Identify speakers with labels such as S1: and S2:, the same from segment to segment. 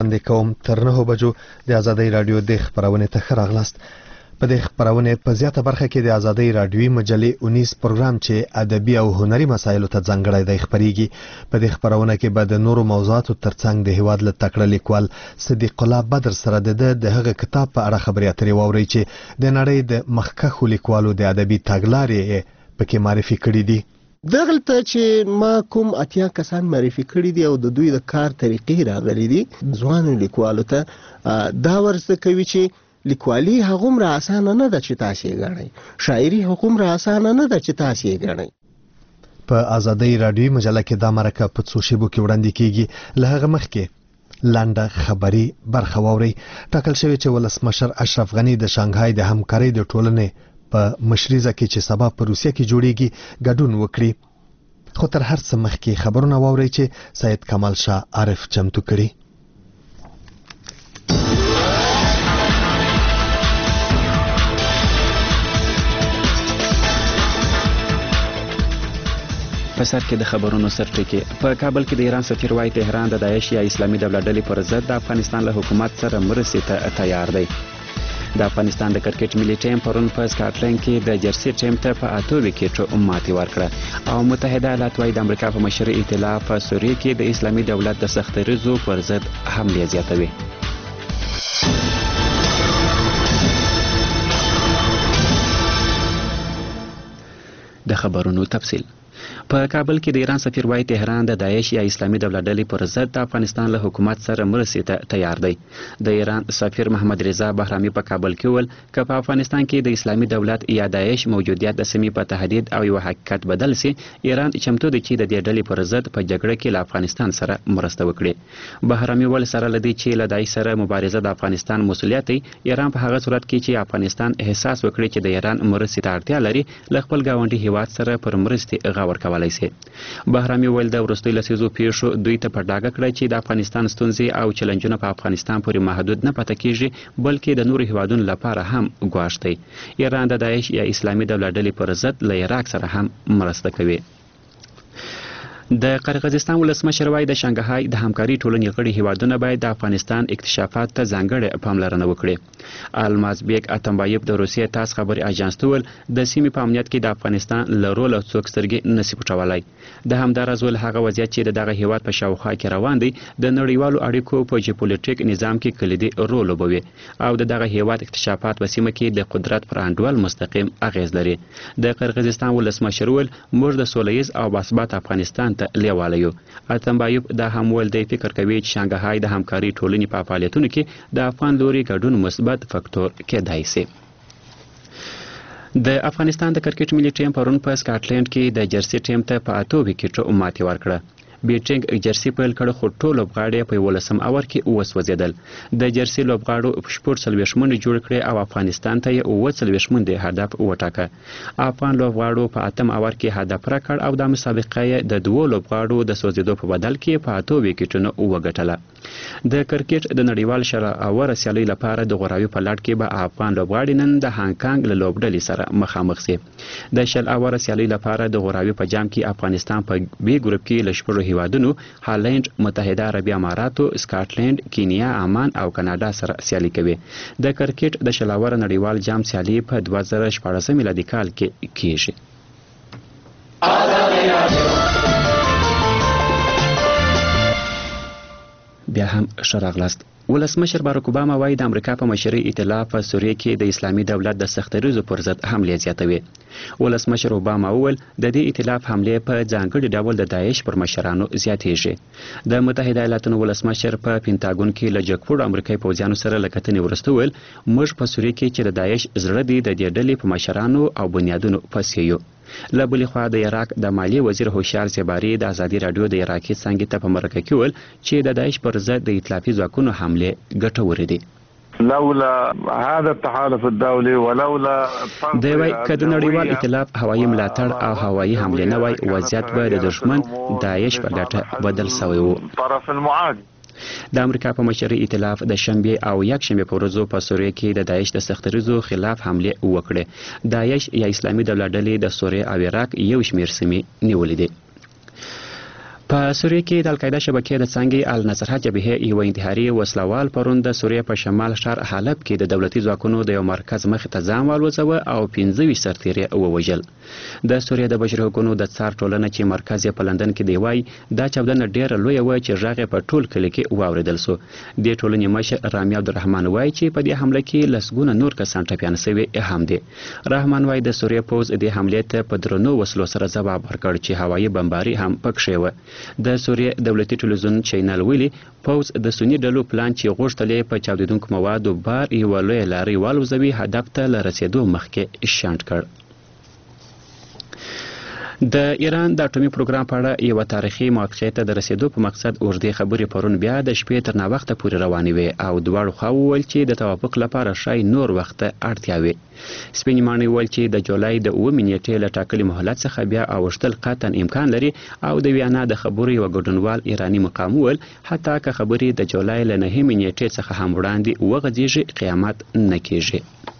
S1: د کوم تر 9 بجو د ازادۍ رادیو د خبرونه ته ښه راغلاست. په دې خبرونه په زیاته برخه کې د ازادۍ رادیوي مجلې 19 پروګرام چې ادبي او هنري مسایلو ته ځانګړی دی خبريږي. په دې خبرونه کې به د نورو موضوعاتو ترڅنګ د هیواد له تکړه لیکوال صدیق الله بدر سره د هغه کتاب په اړه خبرې اترې واوري چې د نړۍ د مخکښو لیکوالو د ادبي تګلارې پکې معرفي کړې دي.
S2: دغلته چې ما کوم اتیا کسان معرفي کړي دي او د دوی د کار طریقې راغلي دي ځوان لیکوالو ته دا ورزده کوي چې لیکوالي هغومره اسانه نه ده چې تاسو یې غواړئ، شاعري هغومره اسانه نه ده چې تاسو یې غواړئ.
S1: په ازادۍ رادیوي مجله کې دا مرکه په څو شیبو کې وړاندې کیږي. له هغه مخکې لنډه خبري برخه واوري. ټاکل شوی چې ولسمشر اشرف غنی د شانګهای د همکارۍ د ټولنې په مشريزه کې چې سبا په روسیه کې جوړیږي ګډون وکړي. خو تر هر څه مخکې خبرونه واوري چې سید کمال شاه عارف چمتو کړي.
S3: په سر کې د خبرونو سرټکی. په کابل کې د ایران سفیر وايي تهران د داعش یا اسلامي دولت ډلې پر ضد د افغانستان له حکومت سره مرستې ته تیار دی. د افغانستان د کرکټ ملي ټیم پرون په سکاټلند کې د جرسي ټیم ته په 8 وکټو ماتې ورکړه او متحده ایالات وايي د امریکا په مشرۍ ائتلاف په سوریه کې د اسلامي دولت د سختریزو پر ضد حمله زیاتوي. د خبرونو تفصیل. په کابل کې د ایران سفیر وايي تهران د داعش یا اسلامي دولت ډلې پر ضد د افغانستان له حکومت سره مرستې ته تیار دی. د ایران سفیر محمد رضا بهرامي په کابل کې وویل که په افغانستان کې د اسلامي دولت یا داعش موجودیت د سیمې په تهدید او یو حقیقت بدل سي، ایران چمتو دی چې د دې ډلې پر ضد په جګړه کې له افغانستان سره مرسته وکړي. بهرامي وویل سره لدی چې له داعش سره مبارزه د افغانستان مسؤلیت دی، ایران په هغه صورت کې چې افغانستان احساس وکړي چې د ایران مرستې ته اړتیا لري له خپل ګاونډي هیواد سره پر مرستې غور کولای شي. بهرامي ویل د وروستۍ لسیزو پیښو دوی ته په ډاګه کړی چې د افغانستان ستونزې او چلنجونه په افغانستان پورې محدود نه پاتې کیږي بلکې د نورو هیوادونو لپاره هم ګواښ دی. ایران د داعش یا اسلامي دولت ډلې پر ضد له عراق سره هم مرسته کوي. د قرغیزستان ولسمشر وايي د شانګهای د همکاري ټولنې غړي هیوادونه باید د افغانستان اکتشافات ته ځانګړې پاملرنه وکړي. المازبیک اتمبایب د روسیې تاس خبري اژانس ته ویل د سیمې په امنیت کې د افغانستان له رول او څوک سترګې نشي پټولای. د همدارز ول هغه وضعیت چې دغه هیواد په شاوخوا کې روان دی د نړیوالو اړیکو په جیوپولیټیک نظام کې کلیدي رول لوبوي او دغه هیواد اکتشافات په سیمه کې د قدرت پر انډول مستقیم اغیز لري. د قرغیزستان ولسمشر ویل موږ د سولهییز او باثبات افغانستان لیوالیو. اتمبایب دا هم ول دی فکر کوي چې شانګهای د همکاري ټولنې په فعالیتونو کې د افغان لوري ګډون مثبت فکټور کېدای شي. د افغانستان د کرکټ ملي ټیم پرون په سکاټلند کې د جرسي ټیم ته په 8 وکټو ماتې ورکړه. بیټینګ جرسي پیل کړ خو ټول لوبغاړي په 11 اور کې وسوځیدل. د جرسي لوبغاړو په شپږ سلويشمنډ جوړ کړي او افغانستان ته یې 39 هدف وټاکه. افغان لوبغاړو په 8 اور کې هدف راکړ او د مسابقې د دوه لوبغاړو د سوځیدو په بدل کې په 8 وکټونو وګټله. د کرکټ د نړیوال شل اور سیالي لپاره د غوراوي په لړ کې به افغان لوبغاړي نن د هانګ کانګ له لوبډلې سره مخامخ شي. د شل اور سیالي لپاره د غوراوي په جام کې افغانستان په بي ګروپ کې له شپږ هیوادونو هالند، متحده عربي اماراتو، سکاټلند، کینیا، عمان او کاناډا سره سیالي کوي. د کرکټ د شل اور نړیوال جام سیالي په 2014 میلادي کال کې کیږي. بیا هم شراغلاست. ولسمشر باراک اوباما وايي د امریکا په مشرۍ ائتلاف په سوریه کې د اسلامي دولت د سختریزو پر ضد حمله زیاتوي. ولسمشر اوباما وویل د دې ائتلاف حمله په ځانګړي ډول د داعش پر مشرانو زیاتېږي. د متحده ایالاتونو ولسمشر په پینټاګون کې له جګپوړو امریکایي پوځیانو سره له کتنې وروسته ویل موږ په سوریه کې چې د داعش زړه دی د دې ډلې په مشرانو او بنیادونو پسې یو. له بلې خوا د عراق د مالیې وزیر هوشیار زیباري د ازادي رادیو د عراقي څنګه ته په مرکه کې ویل چې د داعش پر ضد د ائتلافي ځواکونو حمله ګټورې دي.
S4: لولا هذا التحالف الدولي ولولا
S3: دوی کده نړیوال ائتلاف هوایي ملاتړ او هوایي حمله نه وای وضعیت به د دشمن داعش په ګټه بدل شوی وو.
S4: طرف المعادي
S3: د امریکا په مشرۍ ائتلاف د شنبه او یکشنبه په ورځو په سوریه کې د داعش د سختریزو خلاف حمله وکړه. داعش یا اسلامي دولت ډلې د سوریه او عراق یو شمېر سیمې نیولې دي. په سوریه کې د القاعده شبکې د څنګه النصرها جبهه یو انتحاري وسلوال پرون د سوریه په شمال ښار حلب کې د دولتي ځواکونو د یو مرکز مخ ته ځان والوځوه او 15 سرتیري ووژل. د سوریه د بشري حقوقو د څار ټولنه چې مرکز یې په لندن کې دی وایي دا چاودنه ډیره لوی و چې غږ په ټول کلی کې واوریدل سو. د ټولنې مشر رامي عبدالرحمن وایي چې په دې حمله کې لسګونه نور کسان ټپیان شوي هم دي. رحمان وایي د سوریه پوز د حملې ته په درنو وسلو سره ځواب ورکړ چې هوایي بمباري هم پکښې و. د سوریه دولتي ټلویزیون چینل ویلي پوز د سنی ډلو پلان چې غوښتلې په چاودیدونکو موادو بار یوه لویه لارۍ والوځوي هدف ته له رسېدو مخکې شنډ کړ. د ایران د اټومي پروګرام په اړه یو تاریخي موافقې ته د رسیدو په مقصد اوږدې خبرې پرون بیا د شپې تر ناوخته پورې روانې وې او دواړو خواوو وویل چې د توافق لپاره ښایي نور وخت ته اړتیا وي. سپینې ماڼۍ وویل چې د جولای د 9 نیټې له ټاکلي مهلت څخه بیا اوښتل قطعا امکان لري او د ویانا د خبرو یوه ګډونوال ایراني مقام وویل حتی که خبرې د جولای له 9 نیټې څخه هم وړاندې وغځېږي قیامت نه کېږي.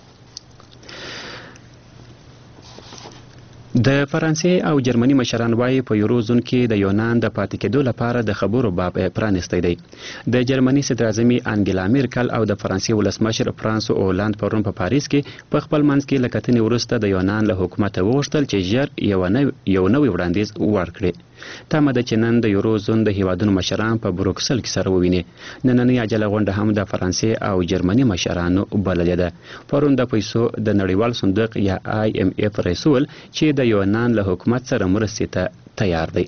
S3: د فرانسې او جرمني مشران وایي په یورو زون کې د یونان د پاتې کېدو لپاره د خبرو باب پرانیستی دی. د جرمني صدر اعظمي انګلا میرکل او د فرانسې ولسمشر فرانسو اولند پرون په پاریس کې په خپل منځ کې له کتنې وروسته د یونان له حکومته وغوښتل چې ژر یو نوی وړاندیز ورکړي. تمه ده چې نن د یورو زون د هیوادونو مشران په بروکسل کې سره وویني. نننۍ عاجله غونډه هم د فرانسې او جرمني مشرانو بللې ده. پرون د پیسو د نړیوال صندوق یا IMF رئیس وویل چې د یونان له حکومت سره مرستې ته تیار دی.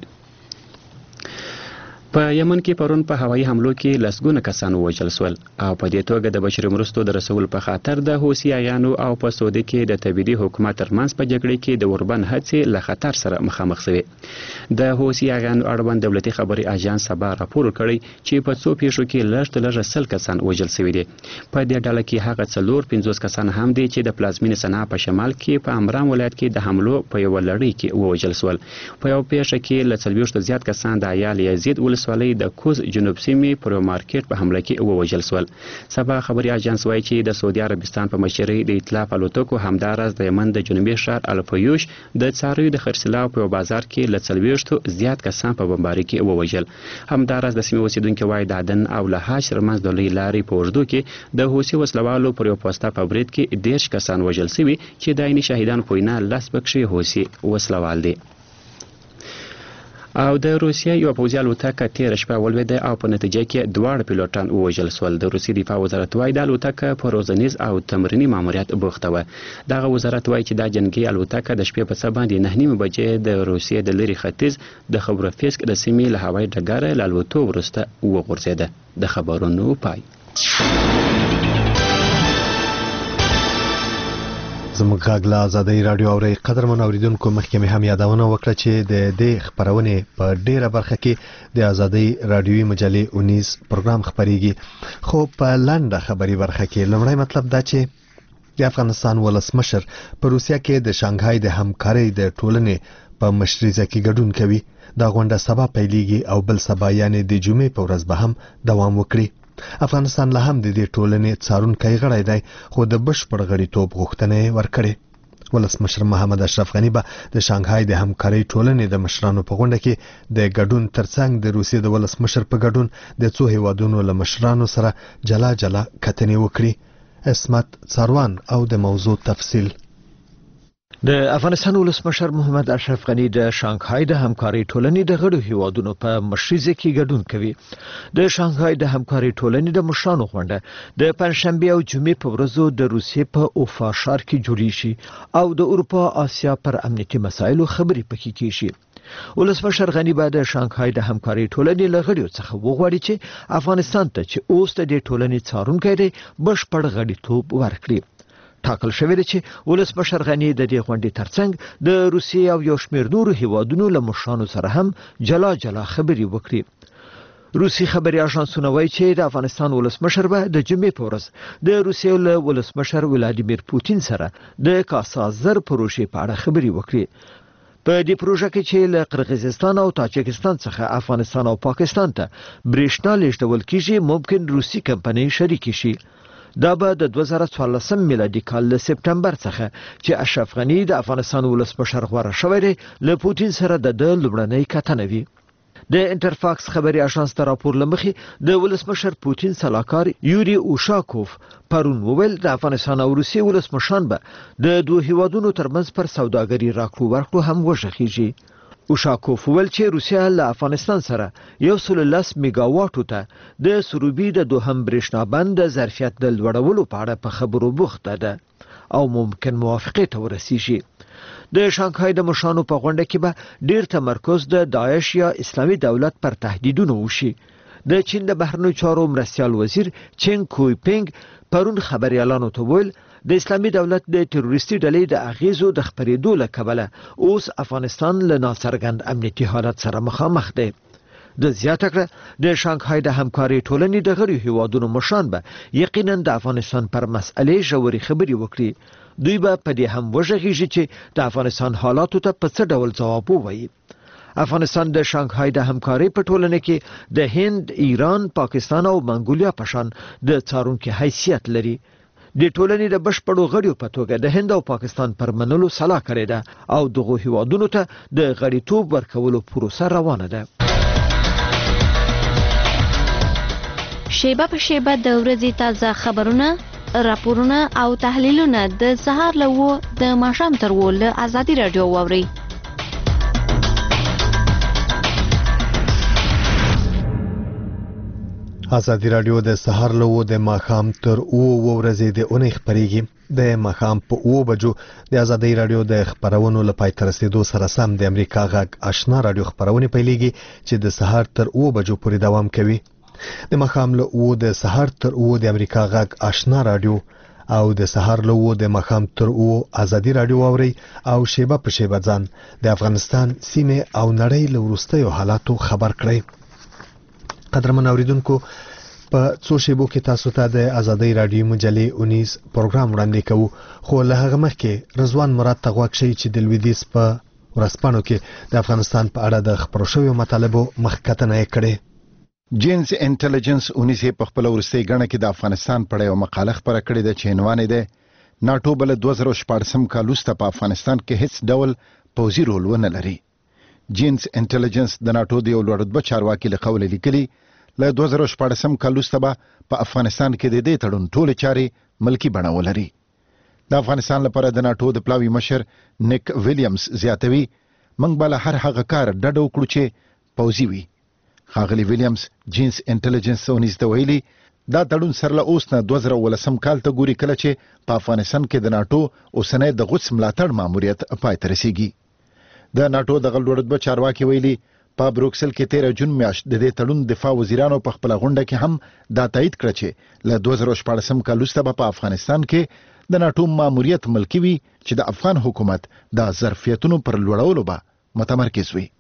S3: په یمن کې پرون په هوایي حملو کې لسګونه کسان ووژل شول او په دې توګه د بشري مرستو د رسول په خاطر د حوثیانو او په سعودي کې د تبعیدي حکومت ترمنځ په جګړې کې د اوربند هڅې له خطر سره مخامخ شوې. د حوثیانو اړوند دولتي خبري اژانس سبا راپور کړی چې په څو پیښو کې لږ تر لږه 100 کسان وژل شوي دي. په دې ډله کې هغه 450 کسان هم دي چې د پلازمینې صنعا په شمال کې په امران ولایت کې د حملو په یو لړۍ کې ووژل شول. په یو پیښه کې له 40 زیات کسان د عیال یزید ولسوالۍ د کوز جنوب سیمې پر مارکیټ په حمله کې ووژل شول. سبا خبري اژانس وایي چې د سعودي عربستان په مشرۍ د ائتلاف الوتکو همداراز د یمن د جنوبي ښار الفیوش د څارویو د خرڅلاو په بازار کې له 40 زیات کسان په بمباري کې ووژل. همداراز د سیمې اوسیدونکو وایي د عدن او لحاج ترمنځ د لوی لارې په اوږدو کې د حوثي وسلوالو پر یو پوسټه په برید کې 10 کسان وژل شوي چې د عیني شاهدانو په وینا 10 پکښې حوثي وسلوال دي. او د روسیې یو پوځي الوتکه تېره شپه ولوېده او په نتیجه کې دواړه پیلوټان ووژل شول. د روسیې دفاع وزارت وایي د الوتکه په روزنیز او تمریني ماموریت بوخته وه. دغه وزارت وایي چې دا جنګي الوتکه د شپې په څه باندې 9 بجې د روسیې د لرې ختیځ د خبروفسک د سیمې له هوایي ډګره له الوتو وروسته وغورځېده. د خبرونو پای.
S1: زموږ غږ له ازادۍ راډیو اورئ. قدرمن اوریدونکو مخکې مې هم یادونه وکړه چې د دې خبرونې په ډیره برخه کې د ازادۍ راډیوي مجلې 19 پروګرام خبريږي. خو په لنډه خبري برخه کې لومړی مطلب دا چې د افغانستان ولسمشر په روسیا کې د شانګهای د همکارۍ د ټولنې په مشرۍ کې ګډون کوي. دا غونډه سبا پیلېږي او بل سبا یعنی د جمعې په ورځ به هم دوام وکړي. افغانستان له هم د دې ټولنې څارونکی غړی دی خو د بشپړ غړیتوب غوښتنه یې ورکړې. ولسمشر محمد اشرف غنی به د شانګهای د همکارۍ ټولنې د مشرانو په غونډه کې د ګډون ترڅنګ د روسیې د ولسمشر په ګډون د څو هیوادونو له مشرانو سره جلا جلا کتنې وکړي. اسمت څاروان او د موضوع تفصیل.
S5: د افغانستان ولسمشر محمد اشرف غنی د شانګهای د همکارۍ ټولنې د غړو هیوادونو په مشرۍ کې ګډون کوي. د شانګهای د همکارۍ ټولنې د مشرانو غونډه د پنځشنبه او جمعې په ورځو د روسیې په اوفا ښار کې جوړی شي او د اروپا آسیا پر امنیتي مسایلو خبرې پکې کیږي. ولسمشر غنی به د شانګهای د همکارۍ ټولنې له غړو څخه وغواړي چې افغانستان ته چې اوس د دې ټولنې څارونکی دی بشپړ غړیتوب ورکړي. ټاکل شوی دی چې ولسمشر غنی د دې غونډې ترڅنګ د روسیې او یو شمېر نورو هیوادونو له مشرانو سره هم جلا جلا خبرې وکړي. روسي خبري اژانسونه وایي چې د افغانستان ولسمشر به د جمعې په ورځ د روسیې له ولسمشر ولادیمیر پوتین سره د کاسازر پروژې په اړه خبرې وکړي. په دې پروژه کې چې له قرغیزستان او تاجکستان څخه افغانستان او پاکستان ته برېښنا لیږدول کیږي ممکن روسي کمپنۍ شریک شي. دا به د 2014 میلادي کال له سپټمبر څخه چې اشرف غنی د افغانستان ولسمشر غوړه شوی دی له پوتین سره د لومړنۍ کتنه وي. د انټرفاکس خبري اژانس ته راپور لمخي د ولسمشر پوتین سلاکار یوري اوشاکوف پرون وویل د افغانستان او روسیې ولسمشران به د دوه هیوادونو ترمنځ پر سوداګري راکړو ورکړو هم وشخیږي. اوشاکوف ویل چې روسیا له افغانستان سره 110 میگاواټو ته د سروبي د دوهم برېښنا بند د ظرفیت د لوړولو په اړه په خبرو بوخته ده او ممکن موافقه ته ورسیږي. د شانګهای د مشرانو په غونډه کې به ډیر تمرکز د داعش یا اسلامي دولت پر تهدیدونو وشي. د چین د بهرنیو چارو مرستیال وزیر چین کویپینګ پرون خبريالانو ته ویل د اسلامي دولت د تروریستي ډلې د اغیزو د خبرېدو له کبله اوس افغانستان له ناڅرګند امنیتي حالت سره مخامخ دی. د زیاته کړه د شانګهای د همکاري ټولنې د غړو هیوادونو مشران به یقینا د افغانستان پر مسئلې ژورې خبرې وکړي. دوی به په دې هم وژغېږي چې د افغانستان حالاتو ته په څه ډول ځواب ووایي. افغانستان د شانګهای د همکاري په ټولنه کې د هند، ایران، پاکستان او منګولیا په شان د څارونکو حیثیت لري. د ټولنې د بشپړو غړیو په توګه د هند او پاکستان پر منلو سلا کړې ده او دغه هیوادونو ته د غړیتوب ورکولو پروسه روانه ده.
S6: شیبه په شیبه د ورځې تازه خبرونه، راپورونه او تحلیلونه د سهار له د ماښام تر له ازادي رادیو واوري.
S1: ازادي رادیو د سهار له د ماښام تر 9 ورځې د اونۍ خبريږي. د ماښام په 9 بجو د ازادي رادیو د خبرونو لپاره تر رسیدو سره سم د امریکا غږ آشنا رادیو خبرونه پیلېږي چې د سهار تر 9 بجو پورې دوام کوي. د ماښام له 9 د سهار تر 9 د امریکا غږ آشنا رادیو او د سهار له 9 د ماښام تر 9 ازادي رادیو اوري او شیبه په شیبه ځان د افغانستان سیمه او نړۍ له وروستیو حالاتو خبر کړئ. قدرمن اوریدونکو، په څو شیبو کې تاسو ته د ازادي رادیو مجلې 19 پروګرام وړاندې کوو، خو له هغه مخکې رضوان مراد ته غواړم چې د لویدیځ په ورځپاڼو کې د افغانستان په اړه د خبرو شویو مطالبو مخکتنه کړې.
S7: جینز انټيليجنس 19 په خپل ورستۍ غڼه کې د افغانستان په اړه یو مقاله خبره کړې ده چې عنوان ده ناتو بل 2014 کال وروسته په افغانستان کې هیڅ ډول پوځي رول ونه لري. جینز انټيليجنس د ناتو د یو لوړ رتبه چارواکي له قوله لیکلي له 2014 کال وروسته به په افغانستان کې د دې تړون ټول چاري ملکی بڼه ولري. د افغانستان لپاره د ناتو د پلاوی مشر نیک ویلیامز زیاتوي موږ به هر هغه کار ډډ وکړو چې پوځي وي. ښاغلی ویلیامز جینز انټيليجنس 19 ته ویلي دا تړون سره له اوس نه 2013 کال ته ګوري کله چې په افغانستان کې د ناتو اوسنۍ د غوڅ ملاتړ ماموریت پای ته رسیږي. د ناتو د لوړ رتبه چارواکي ویلي په بروکسل کې 13 جون میاشت د دې تړون دفاع وزیرانو په خپل غونډه کې هم دا تایید کړ چې له 2014 کال وروسته په افغانستان کې د ناتو ماموریت ملکی وي چې د افغان حکومت د ظرفیتونو پر لوړولو به متمرکز وي.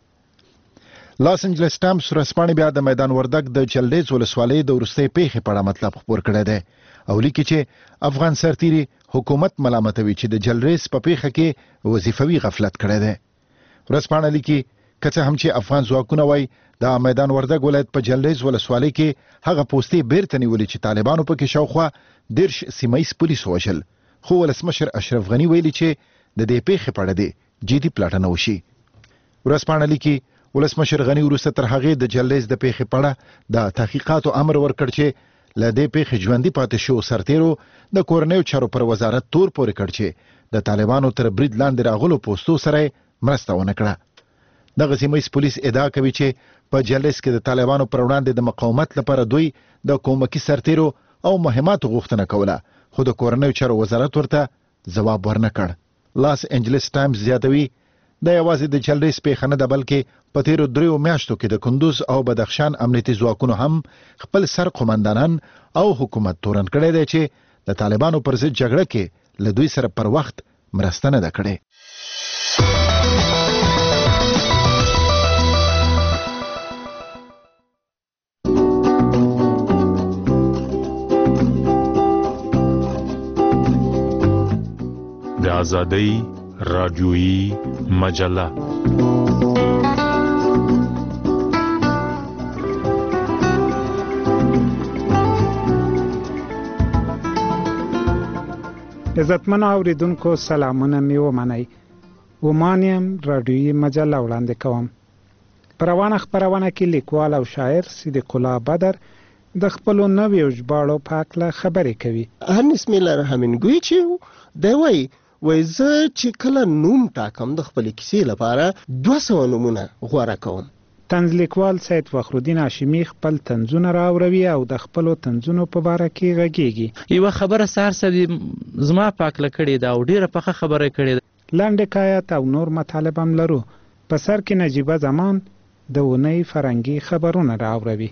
S7: لاس انجلس ټایمز ورځپاڼې بیا د میدان وردګ د جلریز ولسوالۍ د وروستۍ پیښې په اړه مطلب خبر کړی دی او لیکي چې افغان سرتیري حکومت ملامتوي چې د جلریز په پیښه کې وظیفوي غفلت کړی دی. ورځپاڼه لیکي که څه هم چې افغان ځواکونه وایي د میدان وردګ ولایت په جلریز ولسوالۍ کې هغه پوستې بیرته نیولې چې طالبانو پکې شاوخوا 10 سیمایي پولیس وژل، خو ولسمشر اشرف غنی ویلي چې د دې پیښې په اړه د جدي پلټنه وشي. ورځپاڼه لیکي ولسمشر غنی وروسته تر هغې د جلریز د پیښې په اړه د تحقیقاتو امر ورکړ چې له دې پیښې ژوندي پاتې شو سرتیرو د کورنیو چارو پر وزارت تور پورې کړ چې د طالبانو تر برید لاندې راغلو پوستو سره مرسته ونه کړه. دغه سیمایي پولیس ادعا کوي چې په جلریز کې د طالبانو پر وړاندې د مقاومت لپاره دوی د کومکی سرتیرو او مهماتو غوښتنه کوله، خو د کورنیو چارو وزارت ورته ځواب ورنکړ. لاس انجلس ټایمز زیاتوي د یوازې د جلریز پیښه نه ده بلکې په تیرو 3 میاشتو کې د کندوز او بدخشان امنیتي ځواکونو هم خپل سر قومندانان او حکومت تورن کړی دی چې د طالبانو پر ضد جګړه کې له دوی سره پر وخت مرسته نه ده کړې.
S8: د ازادۍ رادیویی مجله
S9: عزتمن اوریدونکو سلامونه می ومنئ. ومانیم رادیویی مجله وړاندې کوم. په روانه خپرونه کې لیکوال او شاعر صدیق الله بدر د خپلو نویو ژباړو په هکله خبرې کوي.
S2: هرنس میلر همینګوی چې دی وایي زه چې کله نوم ټاکم د خپلې کیسې لپاره 200 نومونه غوره کوم.
S9: طنز لیکوال سید فخرالدین هاشمي خپل طنزونه راوروي او د خپلو طنزونو په باره کې غږیږي.
S10: یوه خبره سهار سړي زما په هکله کړې ده او ډېره پخه خبره کړې ده.
S9: لنډ حکایت او نور مطالب هم لرو. په سر کې نجیبه زمان د اونۍ فرهنګي خبرونه راوروي.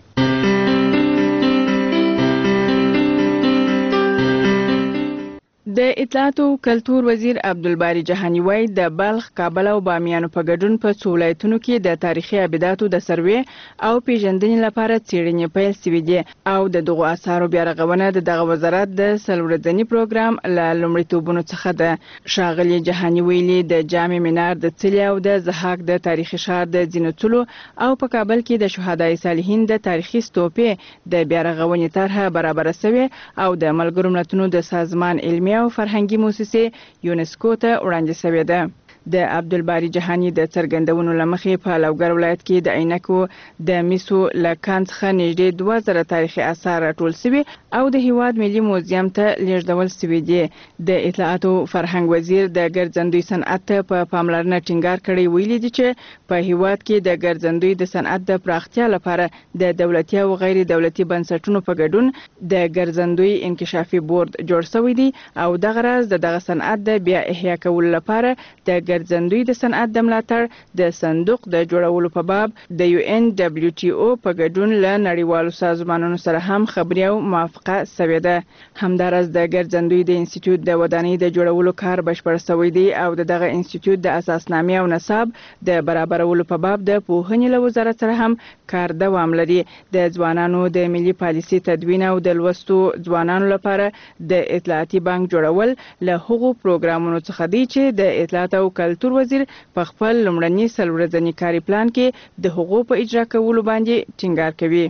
S11: د اطلاعات او کلتور وزیر عبدالباری جهانی وایي د بلخ، کابل او بامیانو په ګډون په څو ولایتونو کې د تاریخي ابداتو د سروې او پیژندنې لپاره څېړنې پیل شوې دي او د دغو اثارو بیا رغونه د دغه وزارت د 3 ورځني پروګرام له لومړیتوبونو څخه ده. ښاغلي جهانی ویلي د جامع منار د څلي او د زحاک د تاریخي ښار د ځینو څلو او په کابل کې د شهدای صالحین د تاریخي ستوپې د بیا رغونې طرحه برابره شوې او د ملګرو ملتونو د سازمان علمي او فرهنګي مؤسسې یونسکو ته وړاندې شوې ده. د عبدالباری جهانی د څرګندونو لمخې په لوګر ولایت کې د عینکو د میسو لکان څخه نږدې 2000 تاریخي آثار راټول شوي او د هیواد ملي موزیم ته لیږدول شوي دي. د اطلاعات او فرهنګ وزیر د ګرځندوی صنعت ته په پاملرنه ټینګار کړی ویلي دي چې په هیواد کې د ګرځندوی د صنعت د پراختیا لپاره د دولتي او غیر دولتي بنسټونو په ګډون د ګرځندوی انکشافي بورډ جوړ شوی دی او دغه راز دغه صنعت د بیا احیا کولو لپاره د ګرځندوی د صنعت د ملاتړ د صندوق د جوړولو په باب د UNWTO په ګډون له نړیوالو سازمانونو سره هم خبري او موافقه شوې ده. همدارس د ګرځندوی د انسټیټیوټ د ودانۍ د جوړولو کار بشپړ شوی دی او دغه انسټیټیوټ د اساسنامې او نصاب د برابرولو په باب د پوهنې له وزارت سره هم کار دوام لري. د ځوانانو د ملي پالیسي تدوین او د لوستو ځوانانو لپاره د اطلاعاتي بانک جوړول له هغو پروګرامونو څخه دی چې د اطلاعات او کلتور وزیر په خپل لومړني 3 ورځني کاري پلان کې د حقوقو په اجرا کولو باندې ټینګار کوي.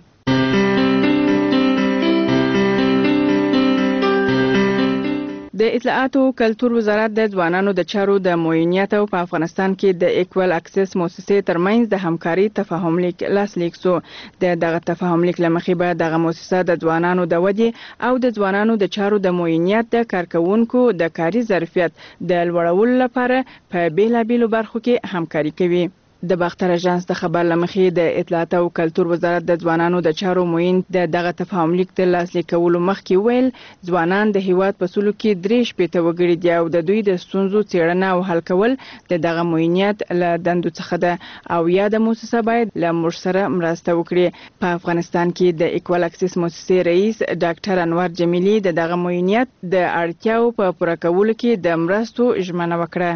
S11: د اطلاعات او کلتور وزارت د ځوانانو د چارو د معینیت او په افغانستان کې د ایکوال اکسس مؤسسې ترمنځ د همکاري تفاهم لیک لاسلیک شو. دغه تفاهم لیک لمخې به دغه مؤسسه د ځوانانو د ودې او د ځوانانو د چارو د معینیت د کارکونکو د کاري ظرفیت د لوړولو لپاره په بیلابیلو برخو کې همکاري کوي. د باختر اژانس د خبر لمخې د اطلاعات او کلتور وزارت د ځوانانو د چارو معین د دغه تفاهم لیک د لاسلیک کولو مخکې ویل ځوانان د هیواد په سلو کې 3 شپېته وګړي دي او د دوی د ستونزو څېړنه او حل کول د دغه معینیت له دندو څخه ده او یا د مؤسسه باید له موږ سره مرسته وکړي. په افغانستان کې د ایکوال اکسس مؤسسې رئیس ډاکټر انور جمیلی د دغه معینیت د اړتیاو په پوره کولو کې د مرستو ژمنه وکړه.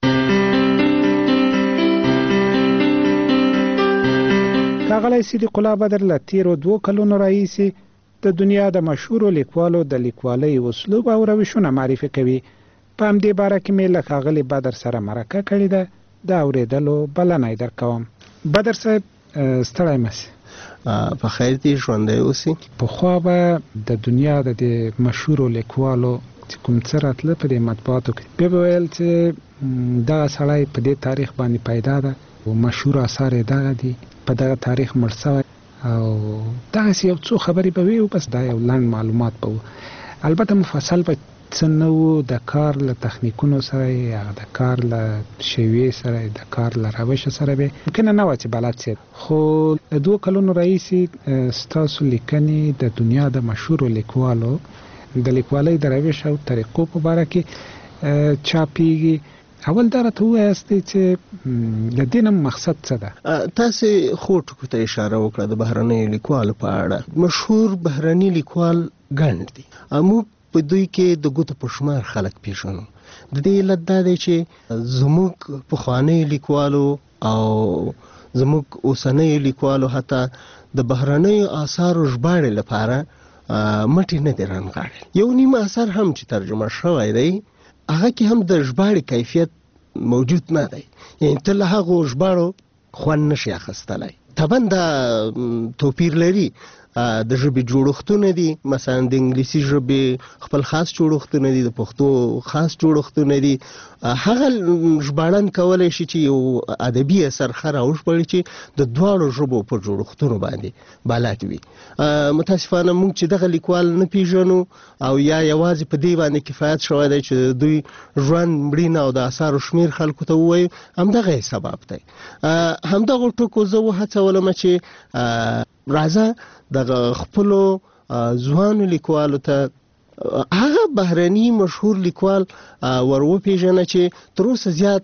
S9: ښاغلی صدیق الله بدر له تیرو 2 کلونو راهیسې د دنیا د مشهورو لیکوالو د لیکوالۍ اسلوب او روشونه معرفي کوي. په همدې باره کې مې له ښاغلي بدر سره مرکه کړې ده. د اورېدلو بلنه یې درکوم. بدر صاحب ستړی مه سې،
S2: په خیر دې ژوندی اوسې.
S9: پخوا به د دنیا د مشهورو لیکوالو چې کوم څه راتله په دې مطبوعاتو کې بیا به ویل چې دغه سړی په دې تاریخ باندې پیدا ده او مشهور اثار یې دغه دي، په دغه تاریخ مړ شوی او دغسې یو څو خبرې به وي او بس دا یو لنډ معلومات به و. البته مفصل به څه نه و، د کار له تخنیکونو سره یا د کار له شیوې سره د کار له روش سره به ممکنه نه وه چې بلد سي. خو د 2 کلونو راهیسې ستاسو لیکنې د دنیا د مشهورو لیکوالو د لیکوالۍ د روش او طریقو په باره کې چاپیږي. اول دا راته ووایاست چې د دې نه مقصد څه ده؟
S2: تاسې خو ټکو ته اشاره وکړه د بهرنیو لیکوالو په اړه. مشهور بهرني لیکوال ګڼ دي، موږ په دوی کې د ګوتو په شمار خلک پیژنو. د دې علت دا دی چې زموږ پخوانیو لیکوالو او زموږ اوسنیو لیکوالو حتی د بهرنیو آثارو ژباړې لپاره مټې نه دي رانغاړلې. یو نیم اثر هم چې ترجمه شوی دی هغه کې هم د ژباړې کیفیت موجود نه دی، یعنې ته له هغو ژباړو خوند نشي اخیستلی. طبعا دا توپیر لري. د ژبې جوړښتونه دي، مثلا د انګلیسي ژبې خپل خاص جوړښتونه دي، د پښتو خاص جوړښتونه دي. هغه ژباړن کولی شي چې یو ادبي اثر ښه راوژباړي چې د دواړو ژبو په جوړښتونو باندې بلد وي. متاسفانه موږ چې دغه لیکوال نه پیژنو او یا یوازې په دې باندې کفایت شوی دی چې دوی ژوند مړینه او د اثارو شمیر خلکو ته ووایو، همدغه سبب دی. همدغه ټکو زه وهڅولم چې راځه دغه خپلو ځوانو لیکوالو ته هغه بهرني مشهور لیکوال وروپېژنه چې تر اوسه زیات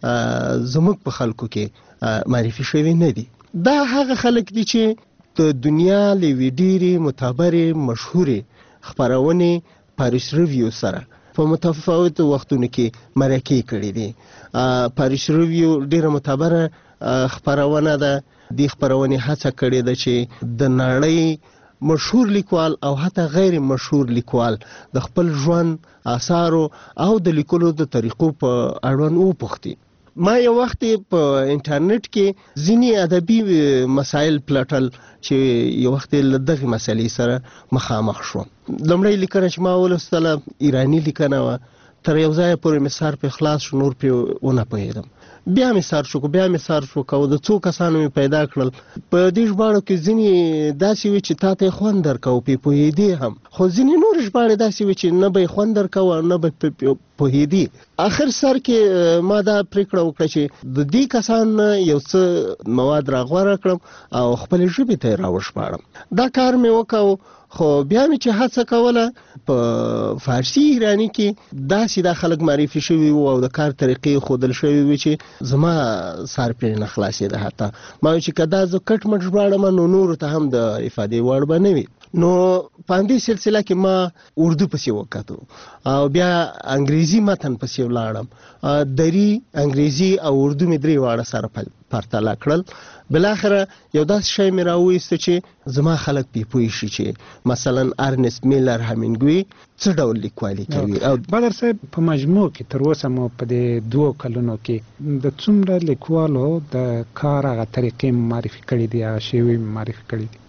S2: زموږ په خلکو کې معرفي شوي نه دي. دا هغه خلک دي چې د دنیا له یوې ډېرې معتبرې مشهورې خپرونې پاریس ریویو سره په متفاوتو وختونو کې مرکې کړي دي. پاریس ریویو ډېره معتبره خپرونه ده. دې خپرونې هڅه کړې ده چې د نړۍ مشهور لیکوال او حتی غیر مشهور لیکوال د خپل ژوند آثارو او د لیکلو د طریقو په اړوند وپوښتي. ما یو وخت په انټرنیټ کې ځینې ادبي مسایل پلټل چې یو وخت له دغه مسلې سره مخامخ شوم. لومړی لیکنه چې ما ولوستله ایراني لیکنه وه، تر یو ځایه پورې مې سر پې خلاص شو، نور پې ونه پوهېدم. بیا مې سر شو او د څو کسانو مې پیدا کړل. په دې ژباړو کې ځینې داسې وي چې تا ته یې خوند درکوه، پې پوهېدې هم، خو ځینې نور ژباړې داسې وي چې نه به یې خوند درکوه نه به پوهېدې. اخر سر کې ما دا پرېکړه وکړه چې د دې کسانو نه یو څه مواد راغوره کړم او خپلې ژبې ته یې راوژباړم. دا کار مې وکړ، خو بیا مې چې هڅه کوله په فارسي ایراني کې داسې دا خلک معرفي شوي وو او د کار طریقې ښودل شوي وي چې زما سر پرې نه خلاصېده. حتی ما ویل چې که دا زه کټ مټ ژباړم نو نورو ته هم د افادې وړ به نه وي. نو په همدې سلسله کې ما اردو پسې وکتو او بیا انګریزي متن پسې ولاړم. دری انګریزي او اردو مې درې واړه سره پرتله کړل. بالاخره یو داسې شی مې راوویسته چې زما خلک پې پوه شي چې مثلا ارنست میلر همینګوی څه ډول لیکوالي کوي. او
S9: بدر صاحب په مجموع کې تر اوسه مو په دې 2 کلونو کې د څومره لیکوالو د کار هغه طریقې معرفي کړي دي، هغه شیوې معرفي کړي دي؟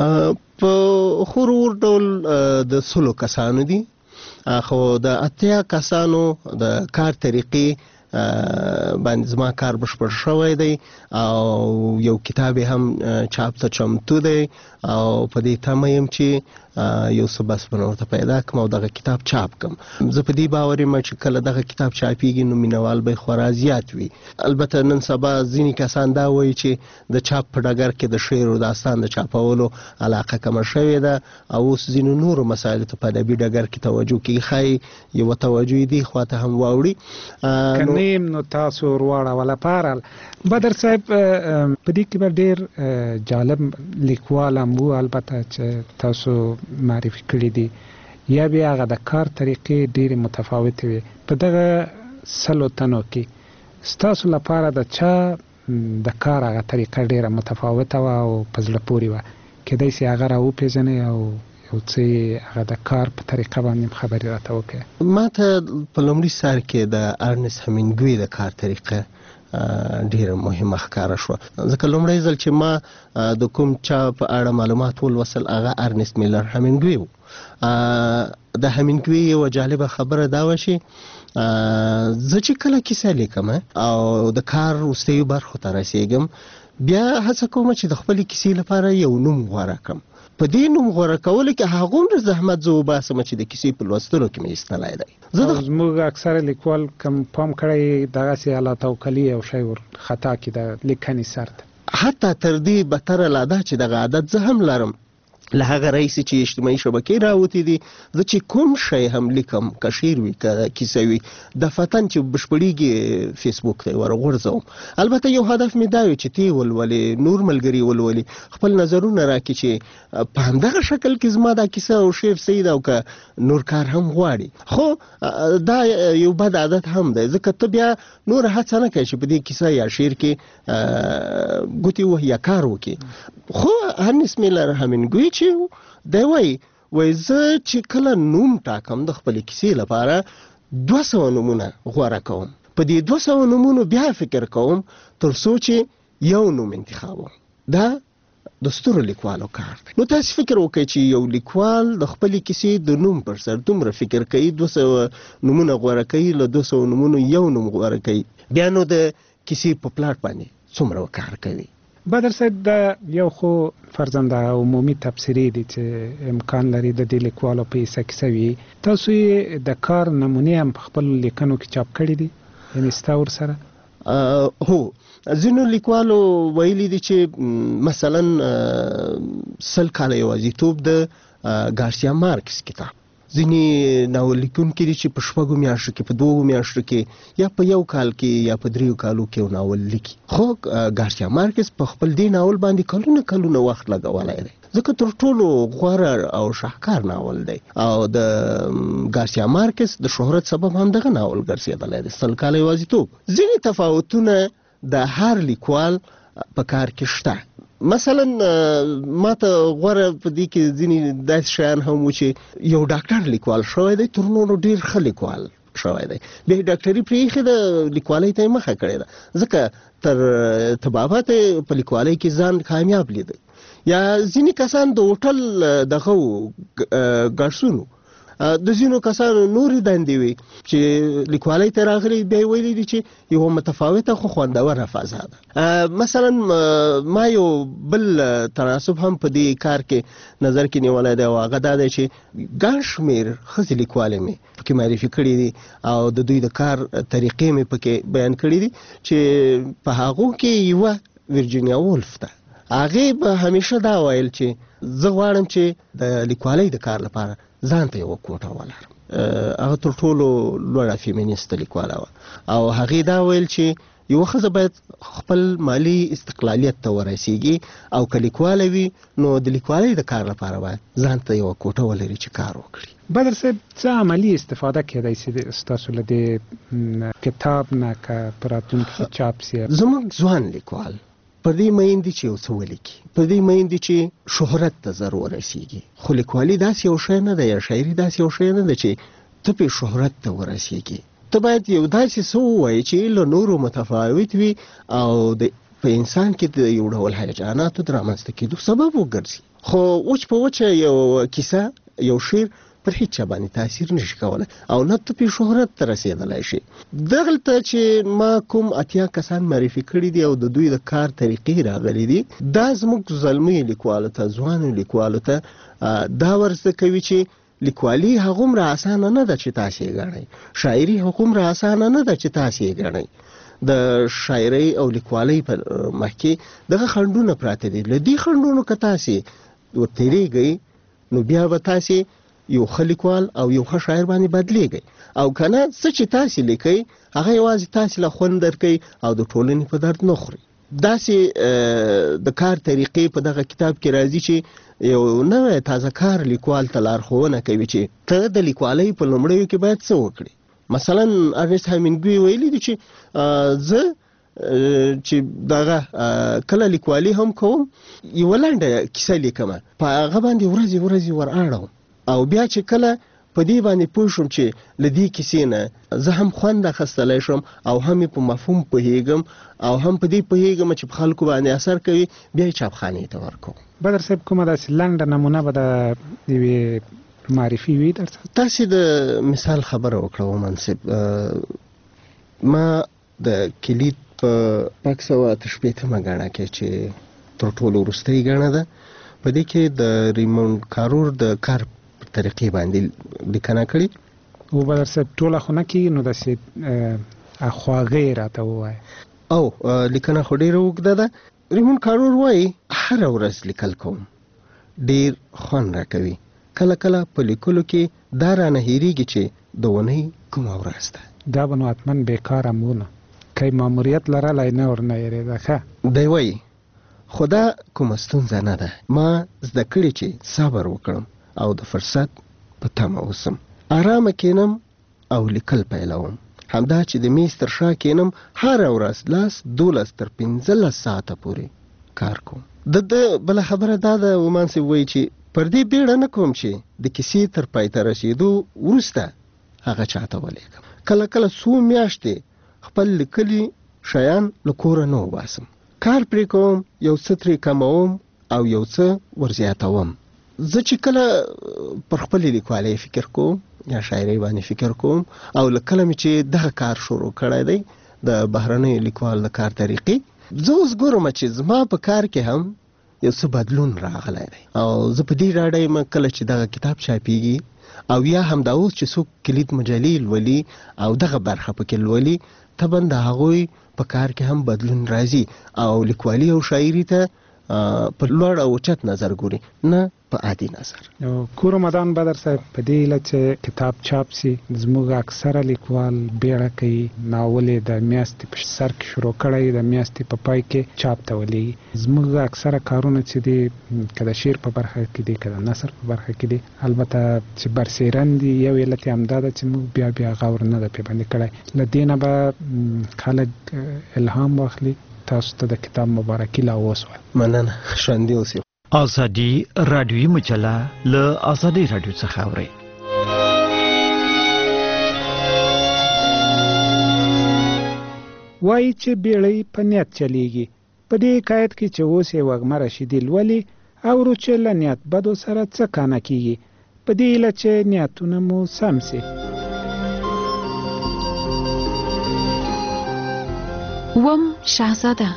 S2: په خورور ډول د 100 کسانو دي، خو د 80 کسانو د کار طریقې باندې زما کار بشپړ شوی دی او یو کتاب هم چاپ ته چمتو دی او په دې تمه یم چې یو څه بس ورته پیدا کړم او دغه کتاب چاپ کړم. زه په دې باور یم چې کله دغه کتاب چاپیږي نو مینوال به خورا زیات وي. البته نن سبا ځینې کسان دا وایي چې د چاپ په ډګر کې د شعر او داستان د چاپولو علاقه کمه شوې ده او اوس ځینو نورو مسایلو ته په ادبي ډګر کې توجه کوي. ښایي یوه توجه دې خواته هم واوړي.
S9: کنیم نو تاسو ورواړوله پارل. بدر صاحب په دې کې به ډېر جالب لیکوال هم وو البته چې تاسو معرفي کړي دي، یا بیا هغه د کار طریقې ډېرې متفاوتې وي. په دغه 100 تنو کې ستاسو لپاره د چا د کار هغه طریقه ډېره متفاوته وه او په زړه پورې وه؟ کیدای شي هغه راوپېژنئ او یو څه هغه د کار په طریقه باندې خبرې راته وکړئ.
S2: ما ته په لومړي سر کې د ارنست همینګوی د کار طریقه ډیره مهمه ښکاره شوه، ځکه لومړی ځل چې ما د کوم چا په اړه معلومات ولوستل هغه ارنست میلر همینګوی و. د همینګوی یوه جالبه خبره دا وه چې زه چې کله کیسه لیکم او د کار وروستیو برخو ته رسېږم بیا هڅه کوم چې د خپلې کیسې لپاره یو نوم غوره کړم. په دې نوم غوره کولو کې هغومره زحمت زه وباسم چې د کیسې په لوستلو کې مې ایستلی دی.
S9: زموږ اکثره لیکوال کم پام کړی دغسې الله توکلي او شی ور خطا کړي د لیکنې سر ته.
S2: حتی تر دې بدتره لا ده چې دغه عادت زه هم لرم. له هغه راهیسې چې اجتماعي شبکې راوتې دي زه چې کوم شی هم لیکم، که شعر وي که کیسه وي، دفعتاً چې بشپړېږي فیسبوک ته یې ورغورځوم. البته یو هدف مې دا وي چې ته یې ولولې، نور ملګري ولولي، خپل نظرونه راکړي چې په همدغه شکل کې زما دا کیسه او شعر صحیح ده او که نور کار هم غواړي. خو دا یو بد عادت هم دی، ځکه ته بیا نور هڅه نه کوي چې په دې کیسه یا شعر کې ګوتې وهي یا کار وکړي. خو ارنست میلر همینګوی چې دی وایي زه چې کله نوم ټاکم د خپلې کیسې لپاره 200 نومونه غوره کوم. په دې 200 نومونو بیا فکر کوم تر څو چې یو نوم انتخابوم. دا د ستورو لیکوالو کار دی. نو تاسو فکر وکړئ چې یو لیکوال د خپل کیسې د نوم پر سر دومره فکر کوي، 200 نمونه غوره کوي، له 200 نمونو یو نوم غوره کوي، بیا نو د کیسې په پلاټ باندې څومره کار کوي.
S9: بدر صاحب د یو خو فرضاً د عمومي تبصرې دي چې امکان لري د دې لیکوالو په حصه کې وي، تاسو یې د کار نمونې هم په خپل لیکنو کې چاپ کړي دي؟ یعنې ستا ورسره؟
S2: هو، ځینو لیکوالو ویلي دي چې مثلا 100 کاله یوازیتوب د ګارسیا مارکس کتاب، ځینې ناول لیکونکي دي چې په 6 میاشتو کې، په 2 میاشتو کې، یا په 1 کال کې، یا په 3 کالو کې یو ناول لیکي. خو ګارسیا مارکس په خپل دې ناول باندې کلونه وخت لګولی دی، ځکه تر ټولو غوره او شاهکار ناول دی، او د ګارسیا مارکس د شهرت سبب هم دغه ناول ګرځېدلی دی، 100 کاله یوازیتوب. ځینې تفاوتونه د هر لیکوال په کار کې شته. مثلا ما ته غوره په دې کې ځینې داسې شیان هم و چې یو ډاکټر لیکوال شوی دی، تر نورو ډېر ښه لیکوال شوی دی، بیا ډاکټري پرېښې د لیکوالۍ ته یې مخه کړې ده، ځکه تر طبابه ته په لیکوالۍ کې ځان کامیاب لیده. یا ځینې کسان د هوټل دغه ګارسون، د ځینو کسانو نورې دندې وي چې لیکوالۍ ته راغلي، بیا یې ویلي دي چې یوه متفاوته خو خوندوره فضا ده. مثلا ما یو بل تناسب هم په دې کار کې نظر کې نیولی دی، او هغه دا دی چې ګڼ شمېر ښځې لیکوالې مې پکې معرفي کړي دي، او د دوی د کار طریقې مې پکې بیان کړي دي، چې په هغو کې یوه ورجینیا وولف ده. هغې به همیشه دا ویل چې زه غواړم چې د لیکوالۍ د کار لپاره ځان ته یوه کوټه ولرم. هغه تر ټولو لوړه فیمینیسته لیکواله وه، او هغې دا ویل چې یوه ښځه باید خپل مالي استقلالیت ته ورسیږي، او که لیکواله وي نو د لیکوالۍ د کار لپاره باید ځان ته یوه کوټه ولري چې کار وکړي.
S9: بدر صاحب، څه عملي استفاده کېدای شي ستاسو له دې کتاب نه که په راتلونکي کې چاپ شي؟
S2: زموږ ځوان لیکوال پر دې مین دي چې یو څه ولیکي، پر دې مین دي چې شهرت ته زر ورسیږي. خو لیکوالي داسې یو شی نه ده، یا شاعري داسې یو شی نه ده چې ته پې شهرت ته ورسیږي. ته باید یو داسې څه ووایې چې له نورو متفاوت وي، او په انسان کې د یو ډول هیجاناتو د رامنځته کېدو سبب وګرځي. خو وچ په وچه یو کیسه، یو شعر پر هیڅ چا باندې تاثیر نشي کولی، او نه ته پې شهرت ته رسېدلی شي. دغلته چې ما کوم 80 کسان معرفي کړي دي، او د دوی د کار طریقې راغلي دي، دا زموږ زلمی لیکوالو ته، ځوانو لیکوالو ته دا ورزده کوي چې لیکوالي هغومره اسانه نه ده چې تاسې یې ګڼئ، شاعري هغومره اسانه نه ده چې تاسې یې ګڼئ. د شاعرۍ او لیکوالۍ په مخ کې دغه خنډونه پراته دي. له دې خنډونو که تاسې ورتېرېږئ، نو بیا به تاسې یو ښه لیکوال او یو ښه شاعر باندې بدلیږئ، او که نه څه چې تاسې لیکئ هغه یوازې تاسې له خوند درکوي، او د ټولنې په درد نه خوري. داسې د کار طریقې په دغه کتاب کې راځي چې یو نوی تازه کار لیکوال ته لارښوونه کوي چې ته د لیکوالۍ په لومړیو کې باید څه وکړې. مثلا ارنسټ هامینګوی ویلي دي چې زه چې دغه کله لیکوالي هم کوم، یوه لنډه کیسه لیکمه، په هغه باندې ورځې ور اړوم، او بیا چې کله په دې باندې پوه شم چې له دې کیسې نه زه هم خوند اخیستلی شم، او هم یې په مفهوم پوهېږم، او هم په دې پوهېږم چې په خلکو باندې اثر کوي، بیا یې چاپخانې ته ورکوم.
S9: بدر صاحب، کومه داسې لنډه نمونه به د یوې معرفي وي درته؟
S2: تاسې د مثال خبره وکړه ومن صاحب. ما د کلید په 1988 ګڼه کې چې تر ټولو وروستۍ ګڼه ده، په دې کې د ریموند کارور د کار طریقې باندې لیکنه کړي.
S9: او بدر صاحب، ټوله خو نه کېږي، نو داسې خواږه یې راته ووایه.
S2: او لیکنه خو ډېره اوږده ده. ریموند کارور وایي هره ورځ لیکل کوم، ډېر خوند راکوي. کله کله په لیکلو کې دا رانه هېرېږي چې د اونۍ کومه ورځ ده.
S9: دا به نو حتما بېکاره مونه، که یې ماموریت لرلی نه ورنه هېرېده. ښه،
S2: دی وایي خو دا کومه ستونزه نه ده. ما زده کړي چې صبر وکړم، او د فرصت په تمه اوسم، آرامه کینم او لیکل پیلوم. همدا چې د میز تر شا کینم، هره ورځ 10 12 تر 15 ساعته پورې کار کوم. د بله خبره دا ده، ومان صاحب وایي چې پر دې بیړه نه کوم چې د کیسې تر پای ته رسېدو وروسته هغه چاته ولیکم. کله کله څو میاشتې خپل لیکلي شیان له کوره نه وباسم، کار پرې کوم، یو څه ترې کموم، او یو څه ورزیاتوم. زه چې کله پر خپل لیکوالۍ فکر کوم یا شاعرۍ باندې فکر کوم او لکه مې چې دغه کار شروع کړی دی د بهرنۍ لیکوال د کار طریقې، زه اوس ګورم چې زما په کار کې هم یو څه بدلون راغلی دی او زه په دې ډاډه یم کله چې دغه کتاب چاپیږي او یا هم دا اوس چې څوک کلید مجلې لولي او دغه برخه پکې لولي، طبعا د هغوی په کار کې هم بدلون راځي او لیکوالي او شاعري ته په لوړ او اوچت نظر ګوري، نه په عادي نظر.
S9: کور رمضان بدر صاحب په دې لچ کتاب چاپ سي زموږ اکثره لیکوال بیړه کوي، ناول د میاشتې په سر کې شروع کړی، د میاشتې په پای کې چاپ ته ولېږي. زموږ اکثره کارونه چې دي که د شعر په برخه کې دي که د نثر په برخه کې دي، البته چې برسېرن دي، یو علت یې همدا ده چې موږ بیا غور نه ده پې باندې کړی. له دې نه به خلک الهام واخلي. تاسو ته د کتاب مبارکي لا وسوه.
S2: مننه. ژوندي اوسئ.
S5: ازادي رادیوي مجله له ازادي رادیو څخه اورئ.
S9: وایي چې بیړۍ په نیت چلیږي. په دې حکایت کې چې اوس یې وږمه رشیدي لولي اورو چې له نیت بدو سره څه کانه کیږي، په دې هیله چې نیتونه مو سم سي.
S12: وم شاهزاده.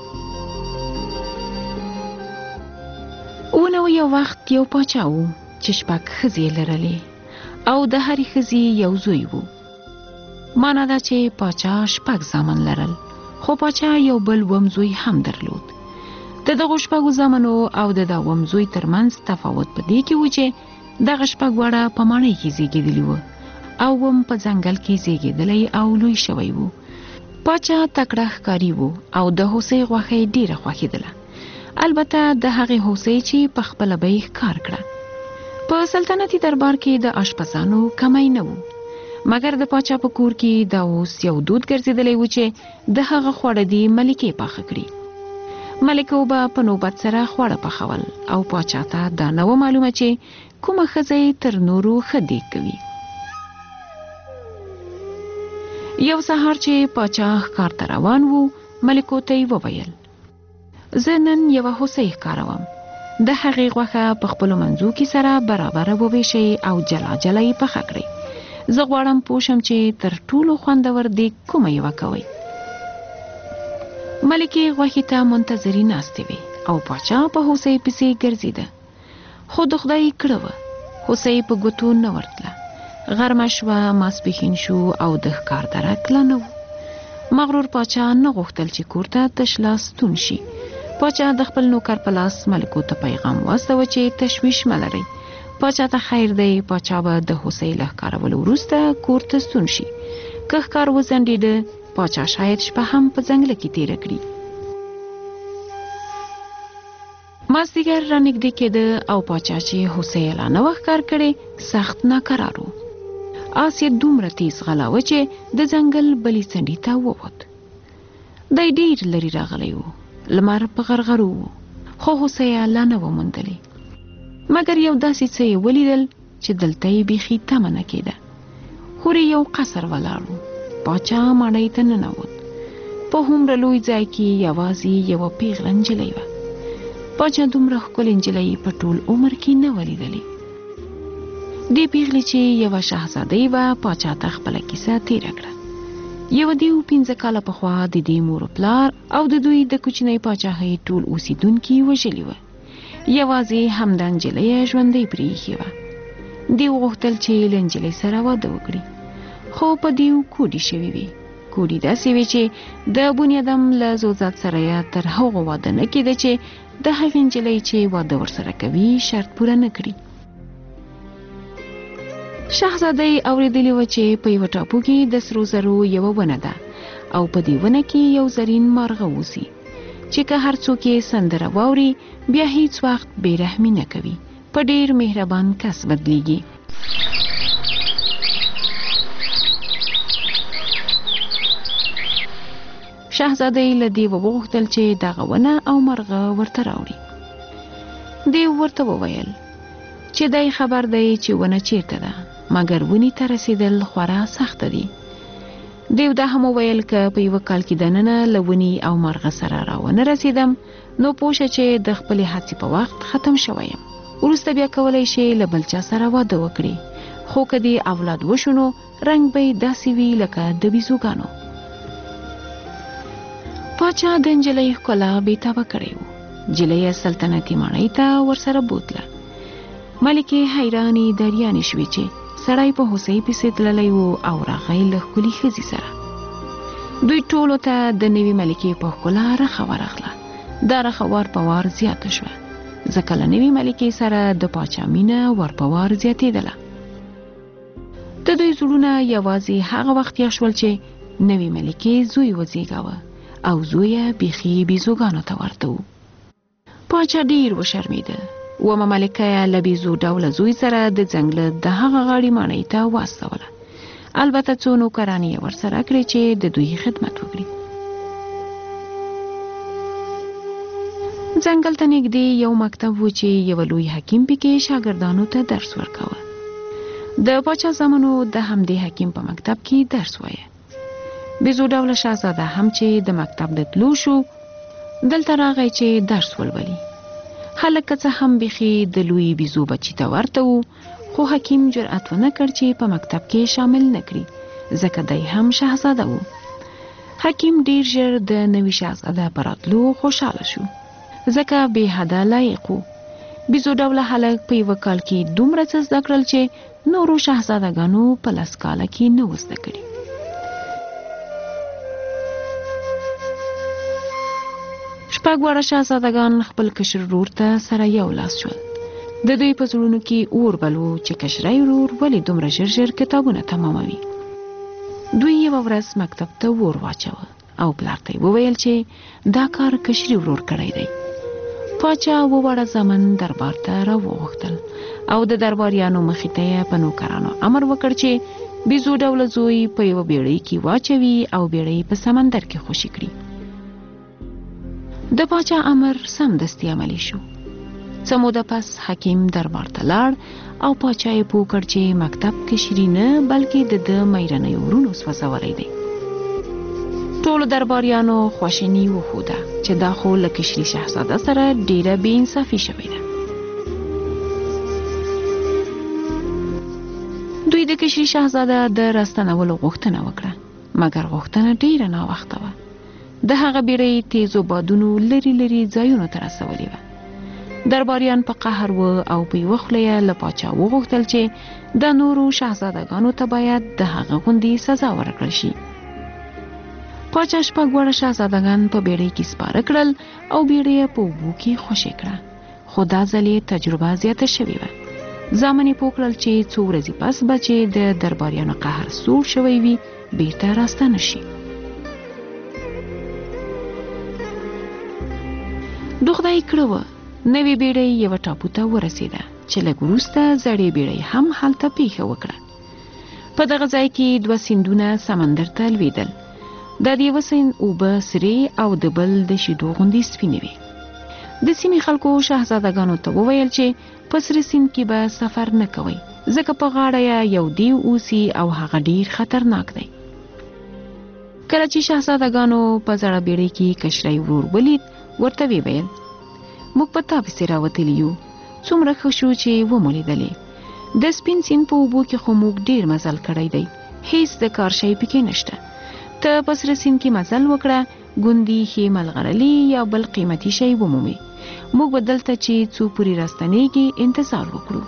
S12: ونو یو وخت یو پاچا و چې شپږ ښځې لرلې او د هرې ښځې یو زوی و. معنا دا چې پاچا شپږ زامن لرل، خو پاچا یو بل وم زوی هم درلود. د دغو شپږو زامنو او د دا وم زوی ترمنځ تفاوت په دې کې و چې دغه شپږ واړه په ماڼۍ کې زیږېدلي وو او وم په ځنګل کې زیږېدلی او لوی شوی و. پاچا تکړه ښکاري و او د هوسۍ غوښه ډیره خوښېدله، البته د هغې هوسۍ چې په خپله به یې ښکار کړه. په سلطنتي دربار کې د اشپزانو کمی نه و، مګر د پاچا په کور کې دا اوس یو دود ګرځېدلی و چې د هغه خواړه دې ملکې پاخه کړي. ملکو به په نوبت سره خواړه پخول او پاچا ته دا نه و معلومه چې کومه ښځه تر نورو ښه دیګ کوي. یو سهار چې پاچا ښکار ته روان و، ملکو ته یې وویل: زه نن یوه هوسۍ ښکاروم، د هغې غوښه په خپلو منځو کې سره برابره وویشئ او جلا جلا یې پخه کړئ. زه غواړم پوه شم چې تر ټولو خوندور دیګ کومه یوه کوئ. ملکې غوښې ته منتظرې ناستې وې او پاچا په هوسۍ پسې ګرځېده، خو د خدای کړه وه هوسۍ په ګوتو نه ورتله. غرمه شوه، ماسپښین شو او د ښکار درک لا نه و. مغرور پاچا نه غوښتل چې کور ته تش لاس ستون شي. پاچا د خپل نوکر په لاس ملکو ته پیغام واستوه چې تشویش مه لرئ، پاچا ته خیر دی، پاچا به د هوسۍ له ښکارولو وروسته کور ته ستون شي. که ښکار وځنډېده، پاچا شاید شپه هم په ځنګله کې تیره کړي. مازدیګر رانږدې کېده او پاچا چې هوسۍ لا نه وه ښکار کړې سخت ناکرار و. آس یې دومره تیز غلاوه چې د ځنګل بلې څنډې ته ووت. دی ډېر لرې راغلی و، لمر په غرغرو و، خو هوسۍ لا نه وه موندلې. مګر یو داسې څه یې ولیدل چې دلته یې بیخي تمه نه کېده. هورې یو قصر ولاړ و. پاچا ماڼۍ ته ننوت. په هومره لوی ځای کې یوازې یوه پیغله نجلۍ وه. پاچا دومره ښکلې نجلۍ په ټول عمر کې نه وه لیدلې. دې پیغلې چې یوه شهزادۍ وه، پاچا ته خپله کیسه تېره کړه. یوه دیو 15 کاله پخوا د دې مور و پلار او د دوی د کوچنۍ پاچاهۍ ټول اوسېدونکي وژلي وه. یوازې همدا نجلۍ ژوندۍ پرېښې وه. دیو غوښتل چې له نجلۍ سره واده وکړي، خو په دیو کوډې شوې وې. کوډې داسې وې چې د بنیادم له زوځات سره یې تر هغو واده نه کېده چې د هغې نجلۍ چې واده ورسره کوي شرط پوره نه کړي. شهزادۍ اورېدلې وه چې په یوه ټاپو کې د سرو زرو یوه ونه ده او په دې ونه کې یو زرین مارغه اوسي چې که هر څوک یې سندره واوري بیا هیڅ وخت بې رحمي نه کوي، په ډېر مهربان کس بدلیږي. شهزادۍ له دیو وغوښتل چې دغه ونه او مرغه ورته راوړي. دیو ورته وویل چې دی خبر دی چې ونه چیرته ده، مګر ونې ته رسېدل خورا سخته دي. دیو دا هم وویل که په یوه کال کې دننه له ونې او مرغه سره راونه رسېدم، نو پوښه چې د خپل هڅې په وخت ختم شوی یم. وروسته بیا کولای شي له بل چا سره واده وکړي، خو که دې اولاد وشو رنګ به داسې وي لکه د بیزوګانو. پاچا د نجلۍ ښکلا بېتابه کړی و. نجلۍ سلطنتي ماڼۍ ته ورسره بوتله. ملکې حیرانې دریانې شوې چې سړی په هوسۍ پسې تللی و او راغی له ښکلي ښځې سره. دوی ټولو ته د نوې ملکې په ښکلا رخه ورغله. دا رخه وار په وار زیاته شوه، ځکه له نوې ملکې سره د پاچا مینه ور په وار زیاتېدله. د دوی زړونه یوازې هغه وخت یو شول چې نوې ملکې زوی وزېږاوه او زوی یې بیخي بیزوګانو ته ورته و. پاچا ډېر وشرمېده. ومه ملکه یې له بیزو ډوله زوی سره د ځنګله د هغه غاړې ماڼۍ ته واستوله. البته څو نوکرانې یې ورسره کړې چې د دوی خدمت وکړي. ځنګل ته نږدې یو مکتب و چې یو لوی حکیم پکې شاګردانو ته درس ورکاوه. د پاچا زامنو د همدې حکیم په مکتب کې درس وایه. بیزو ډوله شاهزاده هم چې د مکتب د تلو شو دلته راغی چې درس ولولي. هلک که څه هم بیخي د لوی بیزو بچی ته ورته و، خو حکیم جرأت ونه کړ چې په مکتب کې شامل نه کړي، ځکه دی هم شاهزاده و. حکیم ډیر ژر د نوي شاهزاده په راتلو خوشحاله شو، ځکه بې حده لایق و. بیزو ډوله هلک په یوه کال کې دومره څه زده کړل چې نورو شاهزادګانو په 10 کاله کې نه و زده کړي. شپږ واړه شاهزادګان خپل کشر ورور ته سره یو لاس شول. د دوی په زړونو کې اور بل و چې کشرای ورور ولې دومره ژر ژر کتابونه تماموي. دوی یوه ورځ مکتب ته ور واچوه او پلار ته یې وویل چې دا کار کشري ورور کړی دی. پاچا اووه واړه زامن دربار ته راوغوښتل او د درباریانو مخې ته یې په نوکرانو امر وکړ چې بیزو ډوله زوی په یوه بیړۍ کې واچوي او بیړۍ په سمندر کې خوشي کړي. د پاچا امر سمدستي عملی شو. څه موده پس حکیم دربار ته لاړ او پاچا یې پوه کړ چې مکتب کشري نه بلکې د میرنۍ ورونو سوځولی دی. ټولو درباریانو خواشیني وښوده چې دا خو له کشري شهزاده سره ډیره بې انصافي شوې ده. دوی د کشري شهزاده د راستنولو غوښتنه وکړه، مګر غوښتنه ډیره ناوخته وه. د هغه بیړۍ تیزو بادونو لري لري ځایونو ته رسولې وه. درباریان په قهر و او په یوه خوله یې له پاچا وغوښتل چې د نورو شهزادګانو ته باید د هغه غوندې سزا ورکړل شي. پاچا شپږ واړه شهزادګان په بیړۍ کې سپاره کړل او بیړۍ یې په اوبو کې خوشې کړه، خو دا ځل یې تجربه زیاته شوې وه. زامن یې پوه کړل چې څو ورځې پس به چې د درباریانو قهر سوړ شوی وي بیرته راستانه شي. دوخدای کړه وه نوې بیړۍ یوه ټاپو ته ورسېده چې لږ وروسته زړې بیړۍ هم هلته پیښه وکړه. په دغه ځای کې 2 سیندونه سمندر ته لوېدل. د یوه سیند اوبه سرې او د بل د شیدو غوندې سپینې وې. د سیمې خلکو شهزادګانو ته وویل چې په سره سیند کې به سفر نه کوئ، ځکه په غاړه یې یو دیو اوسي او هغه ډیر خطرناک دی. کله چې شهزادګانو په زړه بیړۍ کې کشري ورور ولید، ورته ویل موږ په تا پسې راوتلي یو، څومره ښه شو چې ومو لیدلې. د سپین سیند په اوبو کې خو موږ ډیر مزل کړی دی، هیڅ د کار شی پکې نشته. ته په سره سیند کې مزل وکړه، ګوندي ښې ملغلرې یا بل قیمتي شی ومومې. موږ به دلته چې څو پورې راستنېږي انتظار وکړو.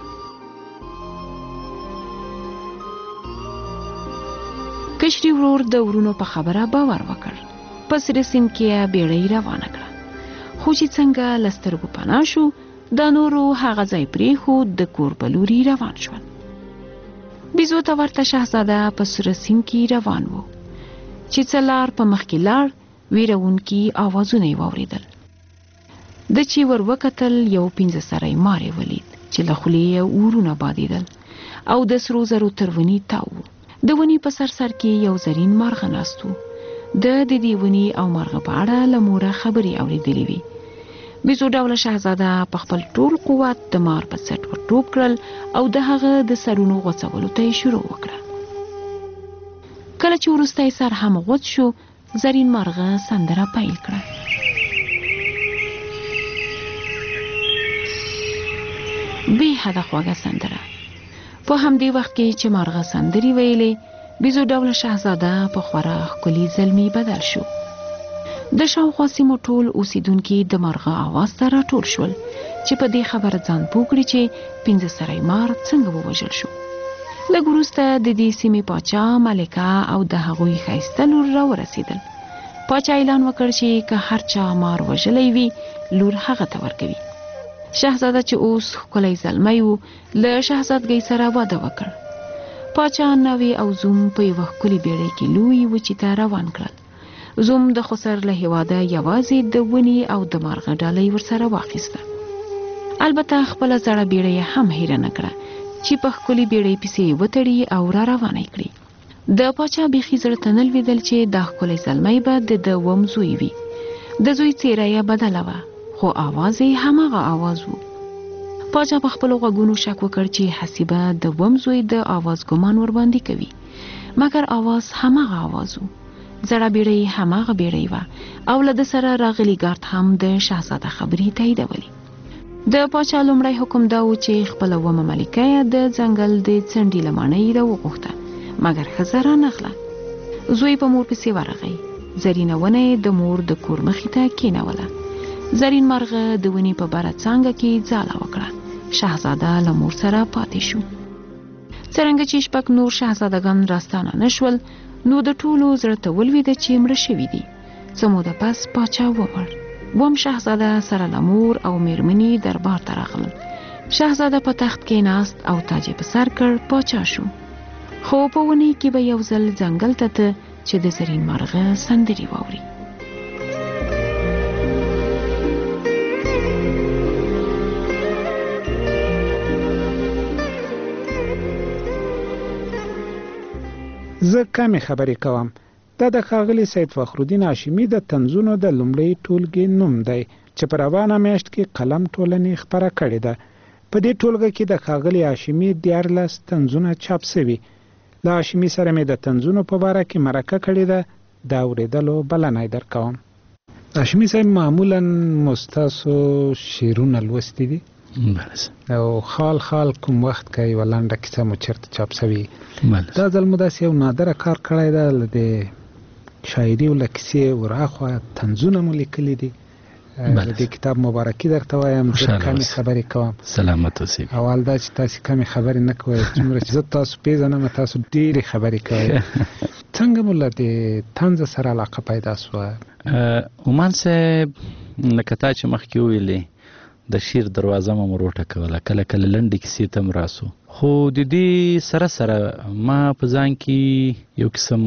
S12: کشري ورور د ورونو په خبره باور وکړ. په سره سیند کې بیړۍ روانه کړه، خو چې څنګه له سترګو پناه شو د نورو هغه ځای پرېښود د کور په لوري روان شول. بیزو ته ورته شهزاده په سره سیند کې روان و چې څه لار په مخکې لاړ، ویرونکي آوازونه یې واورېدل. د چې ور وکتل یو 15 سری مار یې ولید چې له خولې یې اورونه بادېدل او د سرو زرو تر ونې تاو. د ونې په سر کې یو زرین مارغه ناست و. د دې ونې او مارغه په اړه له موره خبرې اورېدلې وې. بیزو ډوله شهزاده په خپل ټول قوت د مار په سټ ور ټوپ کړل او د هغه د سرونو غوڅولو ته یې شروع وکړه. کله چې وروستی سر هم غوڅ شو، زرین مارغه سندره پیل کړه. بې حده خوږه سندره. په همدې وخت کې چې مارغه سندرې ویلې، بیزو ډوله شهزاده په خورا ښکلي زلمي بدل شو. د شاوخوا سیمو ټول اوسیدونکي د مارغه اواز ته راټول شول چې په دې خبره ځان پوه کړي چې 15 سری مار څنګه ووژل شو. لږ وروسته د دې سیمې پاچا، ملکه او د هغوی ښایسته لور راورسېدل. پاچا اعلان وکړ چې که هر چا مار وژلی وي لور هغه ته ورکوي. شهزاده چې اوس ښکلی زلمی و له شهزادګۍ سره واده وکړ. پاچا ناوې او زوم په یوه ښکلي بیړۍ کې لوی وچې ته روان کړل. زوم د خسر له هېواده یوازې د ونې او د مارغه ډالۍ ورسره واخیسته. البته خپله زړه بیړۍ هم هیره نه کړه چې په ښکلي بیړۍ پسې وتړي او را روانه یې کړي. د پاچا بیخي زړه ته نه لوېدل چې دا ښکلی زلمی به د ده وم زوی وي. د زوی څېره یې بدله وه، خو آواز یې هماغه آواز و. پاچا په خپلو غوږونو شک وکړ چې حسیبه د وم زوی د آواز ګمان ورباندې کوي، مګر آواز هماغه آواز و. زړه بیړۍ هماغه بیړۍ وه او له ده سره راغلی ګارد هم د شهزاده خبرې تاییدولې. د پاچا لومړی حکم دا و چې خپله ومه ملکه یې د ځنګل د څنډې له ماڼۍ راوغوښته، مګر ښځه رانغله. زوی په مور پسې ورغی. زرینه ونه یې د مور د کور مخې ته کېنوله. زرین مرغه د ونې په بره څانګه کې ځاله وکړه. شهزاده له مور سره پاتې شو. څرنګه چې شپږ نور شهزادګان راستانه نه شول، نو د ټولو زړه ته ولوېده چې مړه شوي دي. څه موده پس پاچا ومړ. وم شهزاده سره له مور او میرمنې دربار ته راغلل. شهزاده په تخت کې ناست او تاج یې په سر کړ، پاچا شو. خو په ونې کې به یو ځل ځنګل ته ته چې د زرین مرغه سندرې واوري.
S9: زه کمې خبرې کوم. دا د ښاغلي سید فخرالدین هاشمي د طنزونو د لومړۍ ټولګې نوم دی چې په روانه میاشت کې قلم ټولنې خپره کړې ده. په دې ټولګه کې د ښاغلي هاشمي 14 طنزونه چاپ شوي. له هاشمي سره مې د طنزونو په باره کې مرکه کړې ده، د اورېدلو بلنه یې درکوم. هاشمي صاحب، معمولا ستاسو شعرونه لوستي دي؟ او خال خال کوم وخت کې یوه لنډه کیسه مو چېرته چاپ شوي؟ دا ځل مو داسې یو نادره کار کړی ده، له د شاعري او له کیسې وراخوا طنزونه مو لیکلي دي. د دې کتاب مبارکي درته وایم. زه کمې خبرې کوم.
S13: سلامت اوسئ.
S9: اول دا چې تاسې کمې خبرې نه کوئ، څومره چې زه تاسو پیژنم تاسو ډېرې خبرې کوئ. څنګه مو له دې طنز سره علاقه پیدا شوه؟
S13: عمان صاحب، لکه تا چې مخکې وویلې، د شعر دروازه مو وروټکوله، کله کله لنډې کیسې ته م راسو. خو د دې سره سره ما په ځان کې یو قسم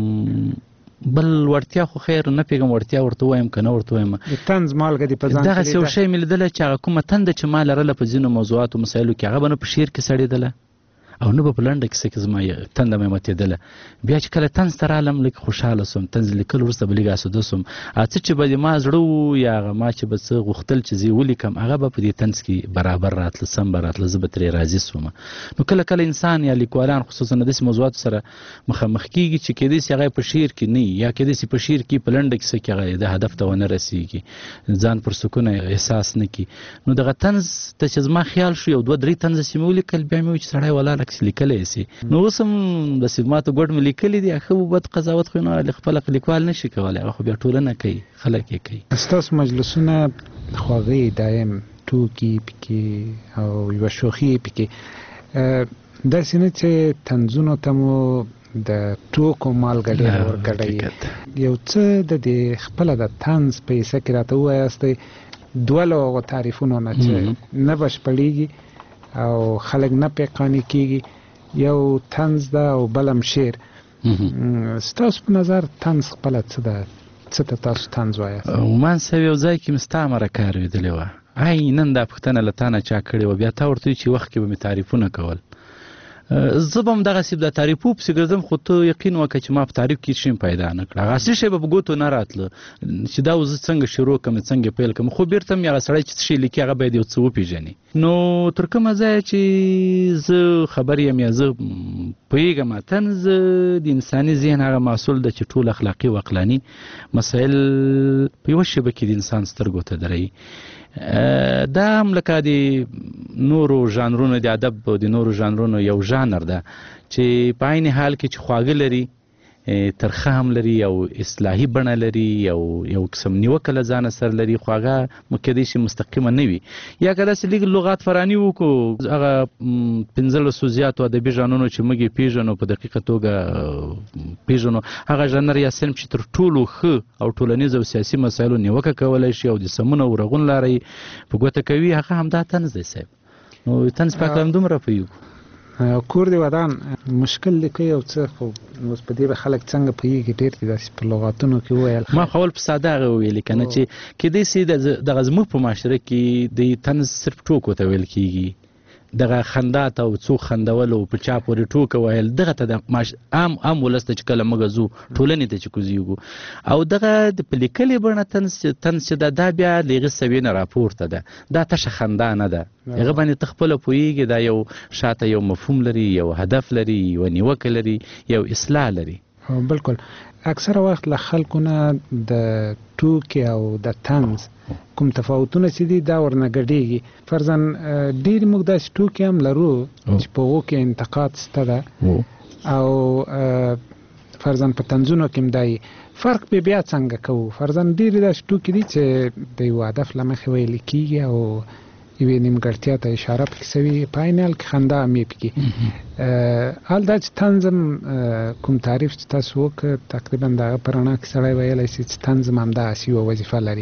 S13: بل وړتیا، خو خیر نه پیږم وړتیا ورته وایم که نه ورته وایم،
S9: د طنز مالګه دې په ځان کې
S13: دغسې یو شی مې لیدله چې هغه کومه تنده چې ما لرله په ځینو موضوعاتو مسایلو کې، هغه به نه په شعر کې سړېدله او نه به په لنډه کیسه کې زما تنده مې ماتېدله. بیا چې کله طنز ته رالم لږ خوشحاله سوم. طنز لیکل وروسته به لږ آسوده سوم. څه چې به د ما زړه و یا هغه ما چې به څه غوښتل چې زه ولیکم، هغه به په دې طنز کې برابر راتله، سم به راتله، زه به ترې راضي سوم. نو کله کله انسان یا لیکوالان خصوصا د داسې موضوعاتو سره مخامخ کېږي چې کېدای شي هغه په شعر کې نه وي، یا کېدای شي په شعر کې په لنډه کیسه کې هغه د هدف ته ونه رسېږي، ځان پر سکون احساس نه کړي. نو دغه طنز ته چې زما خیال شو، یو 2-3 طنزه چې مې ولیکل، بیا مې وویل چې سړی ولاړ عکس لیکلی شي. نو اوس هم داسې ماته ګوډ مې لیکلي دي، ښه بد قضاوت خو نه خپله لیکوال نه شي کولی، هغه خو بیا ټولنه کوي، خلک یې کوي.
S9: ستاسو مجلسونه خواږه دایم ټوکي پکې او یوه شوخي پکې، داسې نه چې طنزونو ته مو د ټوکو مالګه ډېره ورګډوي. یو څه د دې خپله د طنز په حصه کې راته ووایاستئ، دوه له هغو تعریفونو نه چې نه بشپړېږي او خلک نه پې قانع کېږي، یو طنز ده او بلم شعر. ستاسو په نظر طنز خپله څه ده؟ څه ته تاسو طنز وایاست؟
S13: عمان صاحب، یو ځای کې مې ستا مرکه اورېدلې وه، نن دا پوښتنه له تا نه چا کړې وه، بیا تا ورته وایي چې وخت کې به مې تعریفونه کول. زه به هم دغسې د تعریفو پسې ګرځم، خو ته یقین وکړه چې ما په تعریف کې شی پیدا نه کړه. هغه اصلي شی به په ګوتو نه راتله چې دا زه څنګه شروع کړم، څنګه پیل کړم، خو بېرته مې هغه سړی چې څه شی لیکي هغه باید یو څه وپېژني. نو تر کومه ځایه چې زه خبر یم یا زه پوهېږم، طنز د انساني ذهن هغه محصول ده چې ټول اخلاقي او عقلاني مسایل په یوه شیبه کې د انسان سترګو ته دروي. دا هم لکه د نورو ژانرونو د ادب د نورو ژانرونو یو ژانر ده چې په عین حال کې چې خواږه لري ترخه هم لري او اصلاحي بڼه لري یو قسم نیوکه له ځانه سره لري خو هغه کیدای شي مستقیمه نه وي یا که داسې لږ لغات فراني وکړو هغه 15 زیاتو ادبي ژانرونو چې موږ یې پیژنو په دقیقه توګه پیژنو هغه ژانر یا صنف چې تر ټولو ښه او ټولنیز او سیاسي مسایلو نیوکه کولی شي او د سمون او رغون لاره یې په ګوته کوي هغه همدا طنز دی صاحب نو طنز په هکله همدومره پوهېږو
S9: کور دی ودان مشکل دی کوي او څه خو اوس په دې به خلک څنګه پوهېږي ډېر دي داسې په لغاتونو کې وویل
S13: ما خو اول په ساده هغه وویلې که نه چې کیدای شي دغه زموږ په معاشره کې د طنز صرف ټوکو ته ویل کېږي دغه خندا ته او څوک خندول او په چا پورې ټوکه ویل دغه ته د عام ولس ته چې کله موږ ځو ټولنې ته چې کوزیږو او دغه د په لیکلې بڼه طنز چې دا بیا له هغې سویې نه راپورته ده دا تشه خندا نه ده هغه باندې ته خپله پوهېږي دا یو شاته یو مفهوم لري یو هدف لري یو نیوکه لري یو اصلاح لري
S9: بلکل اکثره وخت له خلکو نه د ټوکې او د طنز کوم تفاوتونه چې دي دا ورنه ګډېږي فرضاً ډېرې موږ داسې ټوکې هم لرو چې په هغو کې انتقاد شته ده او فرضاً په طنزونو کې هم دا فرق به بیا څنګه کوو فرضاً ډېرې داسې ټوکې دي چې د یو هدف له مخې ویل کېږي او یوې نیمګړتیا ته اشاره پکې سوي په عین حال کې خندا هم یې پکې حال دا چې طنز هم کوم تعریف چې تاسو وکړ تقریبا د هغه په رڼا کې سړی ویلی شي چې طنز هم همداسې یوه وظیفه لري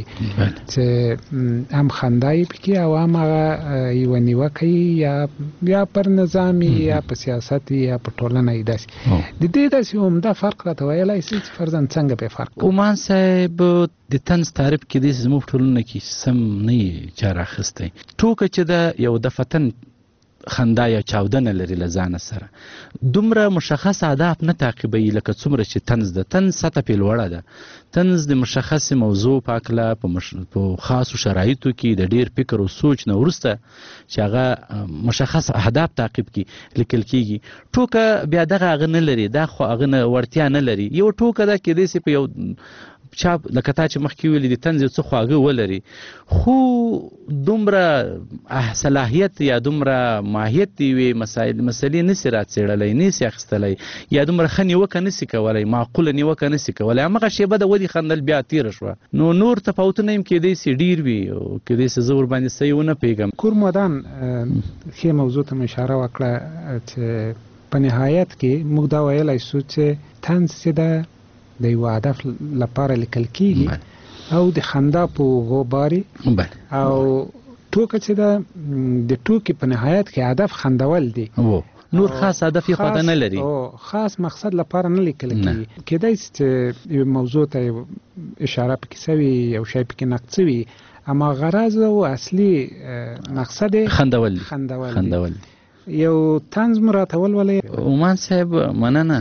S9: چې هم خندا یې پکې او هم هغه یوه نیوکه یا پر نظام یا په سیاست یا په ټولنه یې داسې د دې داسې عمده فرق راته ویلی شي چې فرضاً څنګه پرې فرق
S13: عمان صاحب د طنز تعریف کې داسې زموږ ټولنه کې سم نه یې چا راخیستی ټوکه چې ده یو دفتن خندا یا چاودنه لري له ځانه سره دومره مشخص اهداف نه تعقیبوي لکه څومره چې طنز ده طنز سطح پې لوړه ده طنز د مشخصې موضوع په هکله په خاصو شرایطو کې د ډېر فکر او سوچ نه وروسته چې هغه مشخص اهداف تعقیب کړي لیکل کېږي ټوکه بیا دغه هغه نه لري دا خو هغه وړتیا نه لري یو ټوکه ده کیدای شي په یو چا لکه تا چې مخکې ویلي د طنز یو څه خواږه ولري خو دومره صلاحیت یا دومره ماهیت د یوې مسلې نسي راڅېړلی نسي اخیستلی یا دومره ښه نیوکه نسي کولی معقوله نیوکه نسي کولی همغه شیبه د ودې خندل بیا تېره شوه نو نور تفاوتونه هم کیدای شي ډېر وي او کیدای شي زه ورباندې صحیح ونه پوهېږم
S9: کور مدان ښې موضوع ته مې اشاره وکړه چې په نهایت کې موږ دا ویلی شو چې طنز چې ده د یو هدف لپاره لیکل کېږي او د خندا په غوباري او ټوکه چې ده د ټوکې په نهایت کې هدف خندول دی
S13: نور خاص هدف یې خواته نه لري
S9: خاص مقصد لپاره نه لیکل کېږي کیدای شي چې یو موضوع ته اشاره پکې سوي یو شی پکې نقد سوي اما غرض او اصلي مقصد خندول یو طنز مراتول ولې
S13: عمان صاحب مننه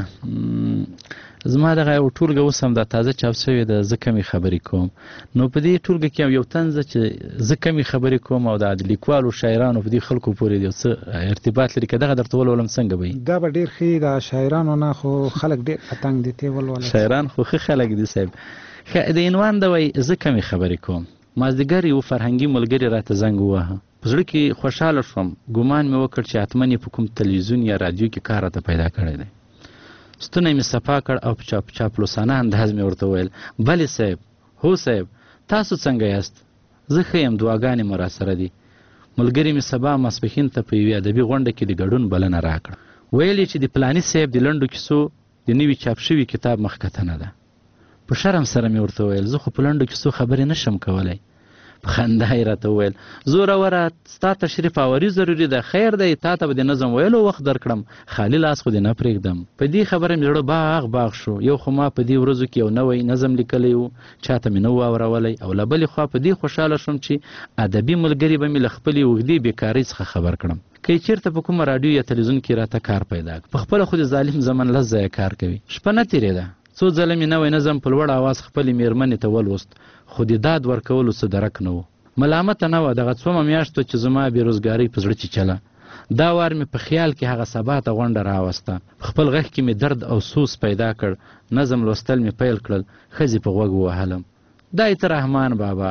S13: زما دغه یو ټولګه اوس هم دا تازه چاپ شوې ده زه کمې خبرې کوم نو په دې ټولګه کې هم یو طنز چې زه کمې خبرې کوم او د لیکوالو شاعرانو په دې خلکو پورې یو څه ارتباط لري که دغه درته ولولم څنګه به وي
S9: دا به ډېر ښه د شاعرانو نه خو خلک ډېر په تنګ دي ته ولولم
S13: شاعران خو ښه خلک دي صاحب د عنوان د وایي زه کمې خبرې کوم مازدیګر یو فرهنګي ملګري راته زنګ وواهه په زړه کې خوشحاله شوم ګمان مې وکړ چې حتما یې په کوم تلویزیون یا رادیو کې کار راته پیدا کړی دی ستونی مې صفا کړ او په چاپلوسانه انداز مې ورته وویل بلې صاحب هو صاحب تاسو څنګه یاست زه ښه یم دعاګانې مو راسره دي ملګري مې سبا ماسپښین ته په یوې ادبي غونډه کې د ګډون بلنه راکړه ویل یې چې د فلاني صاحب د لنډو کیسو د نوي چاپ شوي کتاب مخکتنه ده په شرم سره مې ورته وویل زه خو په لنډو کیسو خبرې نشم کولی په خندا یې راته وویل زوروره ستا تشریف آوري ضروري ده خیر دی تا ته به د نظم ویلو وخت درکړم خالي لاس خو دې نه پرېږدم په دې خبره مې زړه باغ شو یو خو ما په دې ورځو کې یو نوی نظم لیکلی و چاته مې نه و اورولی او له بلې خوا په دې خوشحاله شوم چې ادبي ملګري به مې له خپلې اوږدې بېکارۍ څخه خبر کړم که یې چېرته په کومه راډیو یا تلویزیون کې راته کار پیدا کړ په خپله خو د ظالم زمن لس ځایه کار کوي شپه نه تېرېده څو ځله مې نوی نظم په لوړ اواز خپلې مېرمنې ته ولوست خو د داد ورکولو څه درک نه و ملامته نه وه دغه څومه میاشتو چې زما بېروزګارۍ په زړه چیچله دا وار مې په خیال کې هغه سبا ته غونډه راوسته په خپل غږ کې مې درد او سوس پیدا کړ نظم لوستل مې پیل کړل ښځې په غوږ ووهلم دا یې ته رحمان بابا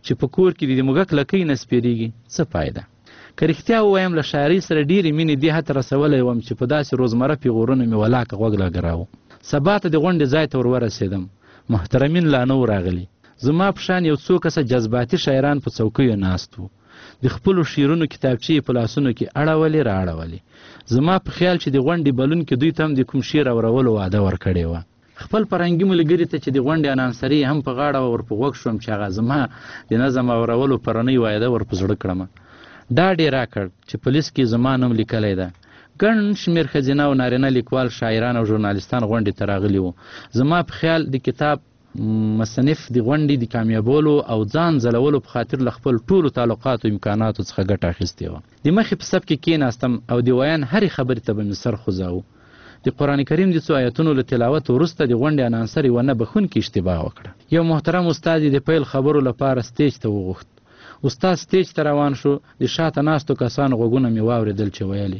S13: چې په کور کې د موږک لکۍ نه سپېرېږي څه فایده. که رښتیا ووایم له شاعرۍ سره ډېرې مینې دې حد رسولی وم چې په داسې روزمره پیغورونو مې ولاکه غوږ لګراوه. سبا ته د غونډې ځای ته ورورسېدم. محترمین لا نه و راغلي. زما په شان یو څو کسه جذباتي شاعران په څوکیو ناست وو. د خپلو شعرونو کتابچې په لاسونو کې اړولې را اړولې. زما په خیال چې د غونډې بلونکي دوی ته هم د کوم شعر اورولو وعده ورکړې وه. خپل فرهنګي ملګري ته چې د غونډې انانسري هم په غاړه ورپه غوږ شوم چې هغه زما د نظم اورولو پرنۍ وعده ورپه زړه کړمه. ډاډ یې راکړ چې په لیست کې زما نوم لیکلی ده. ګڼ شمېر ښځینه او نارینه لیکوال شاعران او ژورنالستان غونډې ته راغلي وو. زما په خیال د کتاب مصنف د غونډې د کامیابولو او ځان ځلولو په خاطر له خپل ټولو تعلقاتو امکاناتو څخه ګټه اخیستې وه. د مخې په صف کې کېناستم او د ویان هرې خبرې ته به مې سر خوځاوه. د قرآن کریم د څو آیتونو له تلاوت وروسته د غونډې انانسر یوه نه بخونکې اشتباه وکړه. یو محترم استاد یې د پیل خبرو لپاره سټیج ته وغوښت. استاد سټیج ته روان شو. د شاته ناستو کسانو غوږونه مې واورېدل چې ویلې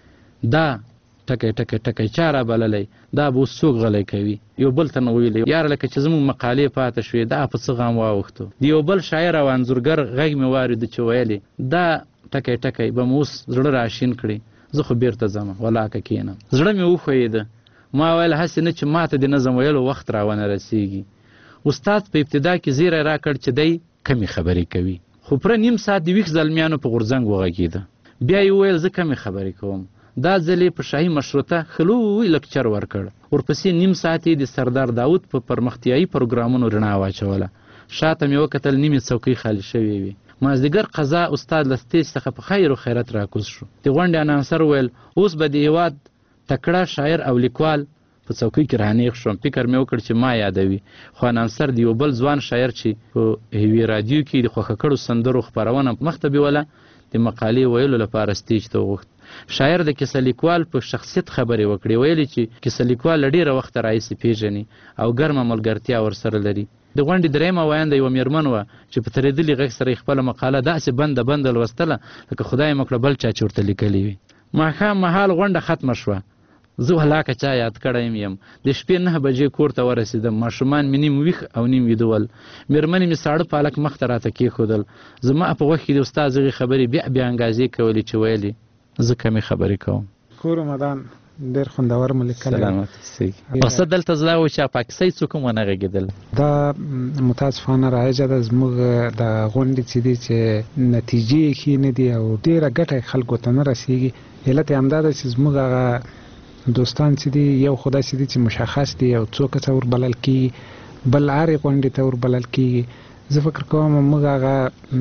S13: دا ټکی ټکی ټکی چا را بللی، دا به اوس څوک غلی کوي. یو بل ته نه ویلې یاره لکه چې زموږ مقالې پاتې شوې دا په څه غم واوښتو. د یو بل شاعر او انځورګر غږ مې واورېده چې ویلې دا ټکی ټکی به مو اوس زړه راشین کړي. زه خو بیرته ځم ولاکه کښېنم. زړه مې وښویېده. ما ویل هسې نه چې ماته د نظم ویلو وخت راونه رسېږي. استاد په ابتدا کې زیری راکړ چې دی کمې خبرې کوي. خو پوره نیم ساعت د ویښ زلمیانو په غورځنګ وغږېده. بیا یې وویل زه کمې خبرې کوم. دا ځل یې په شاهي مشروطه خلوی لکچر ورکړ. ورپسې نیم ساعت یې د سردار داود په پرمختیایي پروګرامونو رڼا واچوله. شاته مې وکتل نیمې څوکۍ خالي شوې وې. مازدیګر قضا استاد له سټیج څخه په خیر و خیرت راکوز شو. د غونډې انانسر ویل اوس به د هېواد تکړه شاعر او لیکوال په څوکۍ کې رانیغ شوم. فکر مې وکړ چې ما یادوي. خو انانسر د یو بل ځوان شاعر چې په هوي رادیو کې د خوښه کړو سندرو خپرونه مخته بیوله د مقالې ویلو لپاره سټیج ته وغوښت. شاعر د کیسه لیکوال په شخصیت خبرې وکړې. ویلې چې کیسه لیکوال له ډېره وخته راهیسې پیژني او ګرمه ملګرتیا ورسره لري. د غونډې درېیمه ویانده یوه مېرمن وه چې په ترېدلي غږ سره یې خپله مقاله داسې بنده لوستله لکه خدای مه کړه بل چا چې ورته لیکلې وي. ماښام مهال غونډه ختمه شوه. زه ولاکه چا یاد کړی یم. د شپې 9 بجې کور ته ورسېدم. ماشومان مې نیم ویښ او نیم ویده ول. مېرمنې مې ساړه پالک مخ ته راته کېښودل. زما په غوږ کې د استاد هغې خبرې بیا انګازې کولې چې ویلې زه کمې خبرې کوم.
S9: کور رمضان ډېر خوندور مو لیکلی.
S13: سلامت اوسئ. مقصد دلته زه دا و چې پاکستۍ څوک هم ونه غږېدل.
S9: دا متاسفانه رایجه ده. زموږ د غونډې چې دي چې نتیجې یې ښې نه دي او ډېره ګټه یې خلکو ته نه رسېږي. علت یې همدا ده چې زموږ هغه دوستان چې دي یو خو داسې دي چې مشخص دي او څو کسه وربلل کېږي، بل هرې غونډې ته وربلل کېږي. زه فکر کوم موږ هغه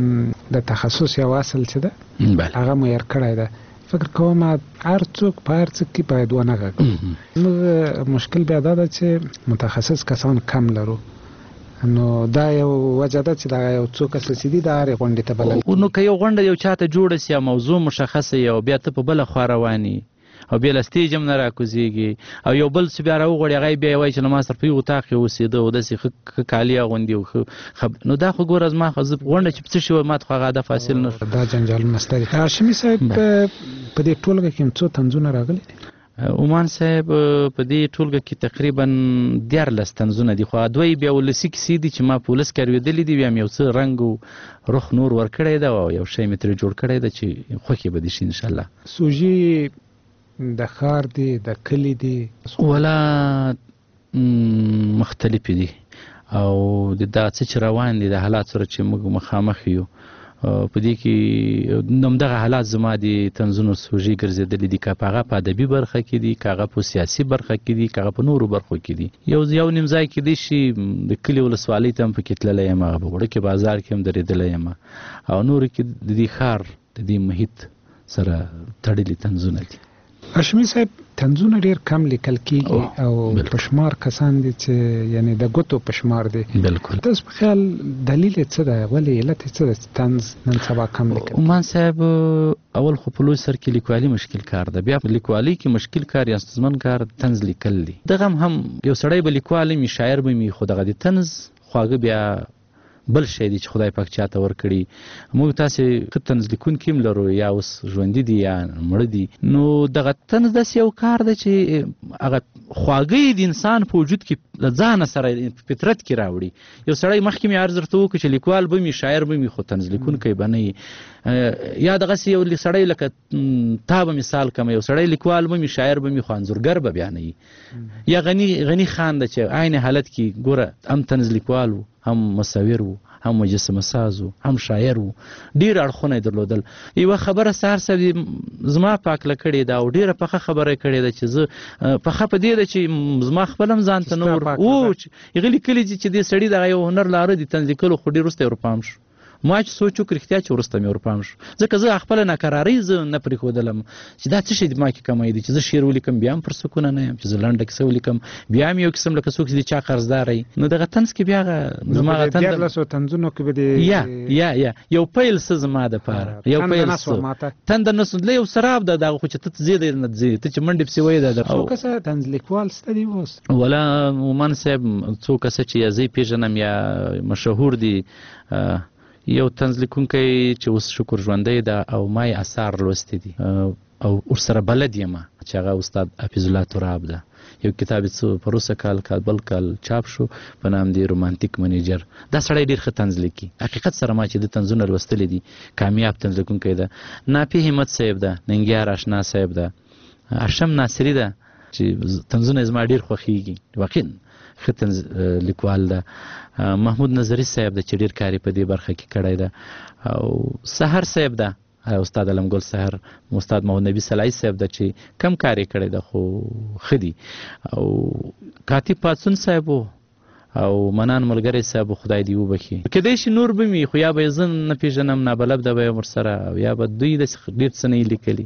S9: د تخصص یو اصل چې ده هغه معیار کړی ده. فکر کوم هر څوک په هر څه کې باید ونه غږو. موږ مشکل بیا دا ده چې متخصص کسان کم لرو. نو دا یو وجه ده چې دا یو څو کسه چې دي د هرې غونډې ته بلل.
S13: نو که یو غونډه یو چاته جوړه سي او موضوع مشخصه وي او بیا ته په بله خوا روانې او بیا له سټیج هم نه راکوزېږي او یو بل څه بیا راوغواړي هغه بیا یې وایي چې نو ما سره په یو اطاق کې اوسېده او داسې ښه کالي اغوندي او نو دا خو ګوره زما غونډه چې په څه شي وه ما ته خو هغه هدف حاصل نه شو.
S9: دا جنجالونه شته دي. هاشمي صاحب په دې ټولګه کې څو طنزونه راغلي دي؟
S13: عمان صاحب په دې ټولګه کې تقریبا 14 طنزونه دي. خو دوی بیا ولسي کیسې دي چې ما په ولس کې اورېدلې دي. بیا مې یو څه رنګ او روح نور ورکړی ده او یو شی مې ترې جوړ کړی ده چې خوښې به دي شي انشاءالله.
S9: سوژې د ښار دی د کلي دی
S13: ولا مختلفې دي او دا څه چې روان دي د حالات سره چې موږ مخامخ یو په دې کې همدغه حالات زما د طنزونو سوژې ګرځېدلي دي. که په هغه په ادبي برخه کې دي، که هغه په سیاسي برخه کې دي، که هغه په نورو برخو کې دي. یو نیم ځای کېدی شي د کلي ولسوالۍ ته هم پکې تللی یم، هغه په وړوکي بازار کې هم درېدلی یم او نورو کې د دې ښار د دې محیط سره تړلي طنزونه دي.
S9: هاشمي صاحب طنزونه ډېر کم لیکل کېږي او په شمار کسان دي چې یعنې د ګوتو په شمار دي.
S13: بلکل.
S9: تاسو په خیال دلیل یې څه ده؟ ولې علت یې څه ده چې طنز نن سبا کم لیکل؟
S13: عمان صاحب اول خو په لوی سر کې لیکوالي مشکل کار ده. بیا په لیکوالۍ کې مشکل کار یا ستونزمن کار طنز لیکل دي. دغه هم یو سړی به لیکوال وي، شاعر به وي، خو دغه د طنز خواږه بیا بل شی دی چې خدای پاک چاته ورکړي. موږ تاسې ښه طنز لیکونکي هم لرو یا اوس ژوندي دي یا مړه دي، نو دغه طنز داسې یو کار دی چې هغه خواږه د انسان په وجود کې له ځانه سره فطرت کې راوړي. یو سړی مخکې مې عرض درته وکړو چې لیکوال به مې شاعر به مې خو طنز لیکونکی به نه وي، یا دغسې یو سړی لکه تا به مثال کوم یو سړی لیکوال به مې شاعر به مې خو انځورګر به بیا نه وي. یا غني خان ده چې عین حالت کې ګوره هم طنز لیکوال و، هم مصور و، هم مجسمه ساز و، هم شاعر و، ډېر اړخونه یې درلودل. یوه خبره سهار صاحب زما په هکله کړې ده او ډېره پخه خبره یې کړې ده چې زه پخه په دې ده چې زما خپل هم ځان ته نه هغه لیکلي چې دې سړي دغه یو هنر لاره دي طنز لیکلو، خو ډېر وروسته یې ورپام شو. ما چې سوچ وکړ رښتیا چې وروسته مې ورپام شو، ځکه زه خپله ناکرارۍ زه نه پرېښودلم چې دا څه شی دماغ کې کمی دی چې زه شعر ولیکم بیا هم پر سکونه نه یم، چې زه لنډه کیسه ولیکم بیا هم یو قسم لکه څوک چې د چا قرضدار وي. نو دغه طنز کې بیا زما هغه
S9: طنزونو کې به
S13: یا یو پیل څه زما دپاره یو پیل څه تنده نه سو یو سراب ده دغه خو چې ته ځې دی نه ځې ته چې منډې پسې وایې ده
S9: څو کسه طنز لیکوال شته دي اوس؟
S13: ولا مومن صاحب څو کسه چې یا زه یې پېژنم یا مشهور دي. یو طنز لیکونکی چې اوس شکر ژوندی ده او ما یې اثار لوستي دي او ورسره بلد یم چې هغه استاد حفیظ الله تراب ده. یو کتاب یې پروسه کال بل کال چاپ شو په نام دی رومانتیک منیجر. دا سړی ډېر ښه طنز لیکي، حقیقت سره ما چې د طنزونه لوستلي دي، کامیاب طنز لیکونکی ده. نافي همت صاحب ده، ننګیار اشنا صاحب ده، اشم ناصري ده چې طنزونه زما ډېر خوښیږي، واقعا ښه طنز لیکوال ده. محمود نظري صاحب ده چې ډېر کار یې په دې برخه کې کړی ده. او سحر صاحب ده، استاد علمګل سحر، استاد محمد نبی صلاحي صاحب ده چې کم کار یې کړی ده خو ښه دي. او کاتب پاڅون صاحب او منان ملګری صاحب خدای دې وبخي. کیدای شي نور به مې خو یا به یې زه نه پېژنم نابلد ده به یم ورسره او یا به دوی داسې ډېر څه نه یې لیکلي.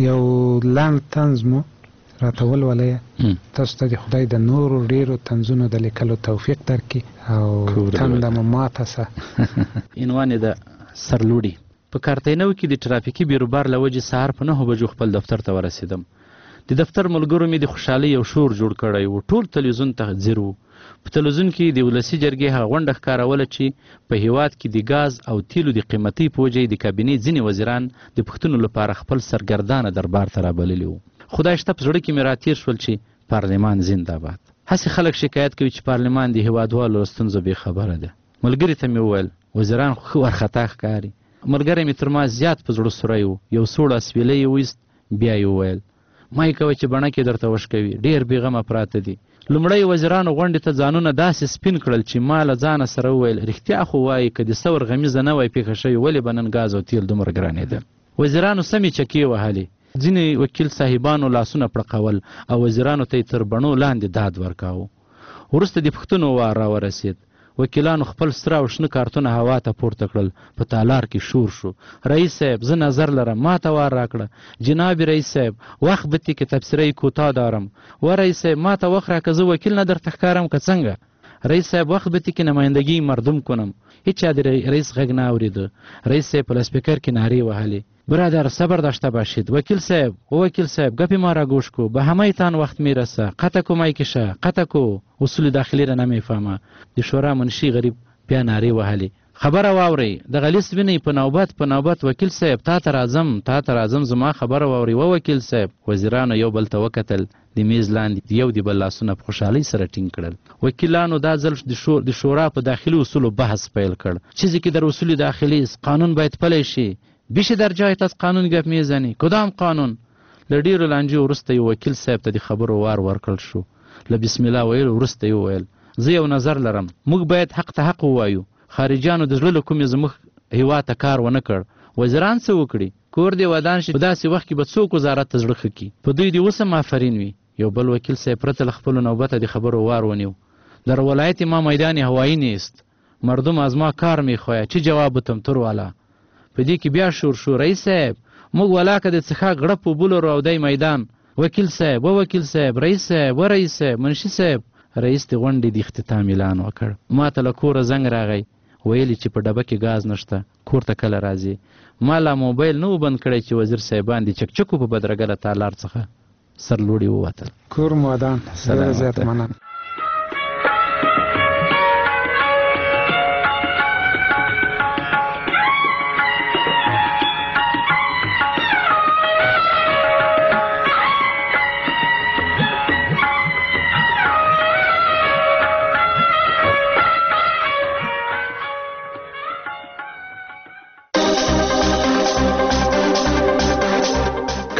S9: یو لنډ طنز مو راته ولولئ، تاسو ته د خدای د نورو ډېرو طنزونو د لیکلو توفیق درکړي او تنده مو ماته سه.
S13: عنوان یې د سرلوړي. په کارتینو کې د ټرافیکي بیروبار له وجې سهار په 9 بجو خپل دفتر ته ورسېدم. د دفتر ملګرو مې د خوشحالۍ یو شور جوړ کړی و، ټول تلویزیون ته ځیر و. په تلویزیون کې د ولسي جرګې هغه غونډه ښکاروله چې په هیواد کې د ګاز او تیلو د قیمتۍ په وجې د کابینې ځینې وزیران د پوښتنو لپاره خپل سرګردانه دربار ته رابللي وو. خدای شته په زړه کې مې راتېر شول چې پارلمان زنده‌باد. هسې خلک شکایت کوي چې پارلمان د هیوادوالو له ستونزو بې خبره ده. ملګري ته مې وویل وزیران خو ښه وارخطا ښکاري. ملګری مې تر ما زیات په زړه سوری و، یو سوړ اسویلی یې وایست، بیا یې وویل مه یې کوه چې بڼکې درته وشکوي، ډېر بېغمه پراته دي. لومړی وزیرانو غونډې ته ځانونه داسې سپین کړل چې ما له ځانه سره وویل رښتیا خو وایي که د ثور غمیزه نه وای پېښه شوې ولې به نن ګاز او تیل دومره ګرانېدل. وزیرانو سمې چکې وهلې، ځینې وکیل صاحبانو لاسونه پړقول او وزیرانو ته یې تر بڼو لاندې داد ورکاوه. وروسته د پوښتنو وار راورسېد. وکیلانو خپل سره او شنه کارتونه هوا ته پورته کړل. په تالار کې شور شو. رئیس صاحب زه نظر لرم، ما ته وار راکړه. جناب رئیس صاحب وخت به کې تبصره کوتاه دارم. و رئیس صاحب ما ته وخت راکړه، زه وکیل نه درته ښکارم که څنګه؟ رئیس صاحب وخت به کې نمایندګي مردم کنم. هیچا د رئیس غږ نه اورېده. رئیس صاحب په لاسپیکر کې نارې وهلې برادر صبر داشته باشید. وکیل صاحب وکیل صاحب گپی ما را گوش کو، به همه‌تان وقت میرسه، قطع کو مایکشه، قطع کو. اصول داخلی را نمیفهمه. د شورا منشي غریب بیا نارې وهلې خبره واورئ، دغه لیست وینئ په نوبت وکیل صاحب تا ته راځم زما خبره واورئ. وکیل صاحب وزیرانو یو بل ته وکتل، د میز لاندې یو د بل لاسونه په خوشحالۍ سره ټینګ کړل. وکیلانو دا ځل د شورا په داخلي اصولو بحث پیل کړ. چیزی که در اصول داخلی است قانون باید پلی شي. بیشه در جایت از قانون گپ میزنی، کدام قانون؟ له ډېرو لانجو وروسته یو وکیل صاحب ته د خبرو وار ورکړل شو. له بسم الله ویلو وروسته یې وویل زه یو نظر لرم، موږ باید حق ته حق ووایو. خارجیانو د زړه له کومې زموږ هېواد ته کار ونه کړ. وزیران څه وکړي؟ کور دې ودان شي، په داسې وخت کې به څوک وزارت ته زړه ښه کړي؟ په دوی دې اوس هم آفرین وي. یو بل وکیل صاحب پرته له خپلو نوبته د خبرو وار ونیو. در ولایت ما میدان هوایی نیست، مردم از ما کار میخواهد، چه جواب بتم تر والا؟ په دې کې بیا شور شو. رئیس صاحب موږ ولاکه د څښاک غړپ وبولو او دی میدان. وکیل صاحب وکیل صاحب، رئیس صاحب رئیس صاحب، منشي صاحب. رئیس د غونډې د اختتام اعلان وکړ. ما ته له کوره زنګ راغی، ویلي چې په ډبه کې ګاز نشته، کور ته کله راځي؟ ما لا موبایل نه و بند کړی چې وزیر صاحبان د چکچکو په بدرګه له تالار څخه سرلوړي ووتل.
S9: کور مو ودان. ډېره زیاته مننه.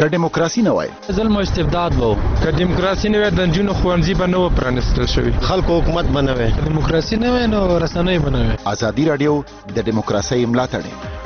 S7: که دیموکراسي نه وای
S14: ظلم او استبداد وو
S15: که دیموکراسي نه وای د نجونو ښوونځي به نه و پرانیستل شوي
S16: خلکو حکومت به نه وای دیموکراسي نه وای نو رسنۍ به نه وای
S7: ازادي راډیو د دیموکراسۍ ملاتړ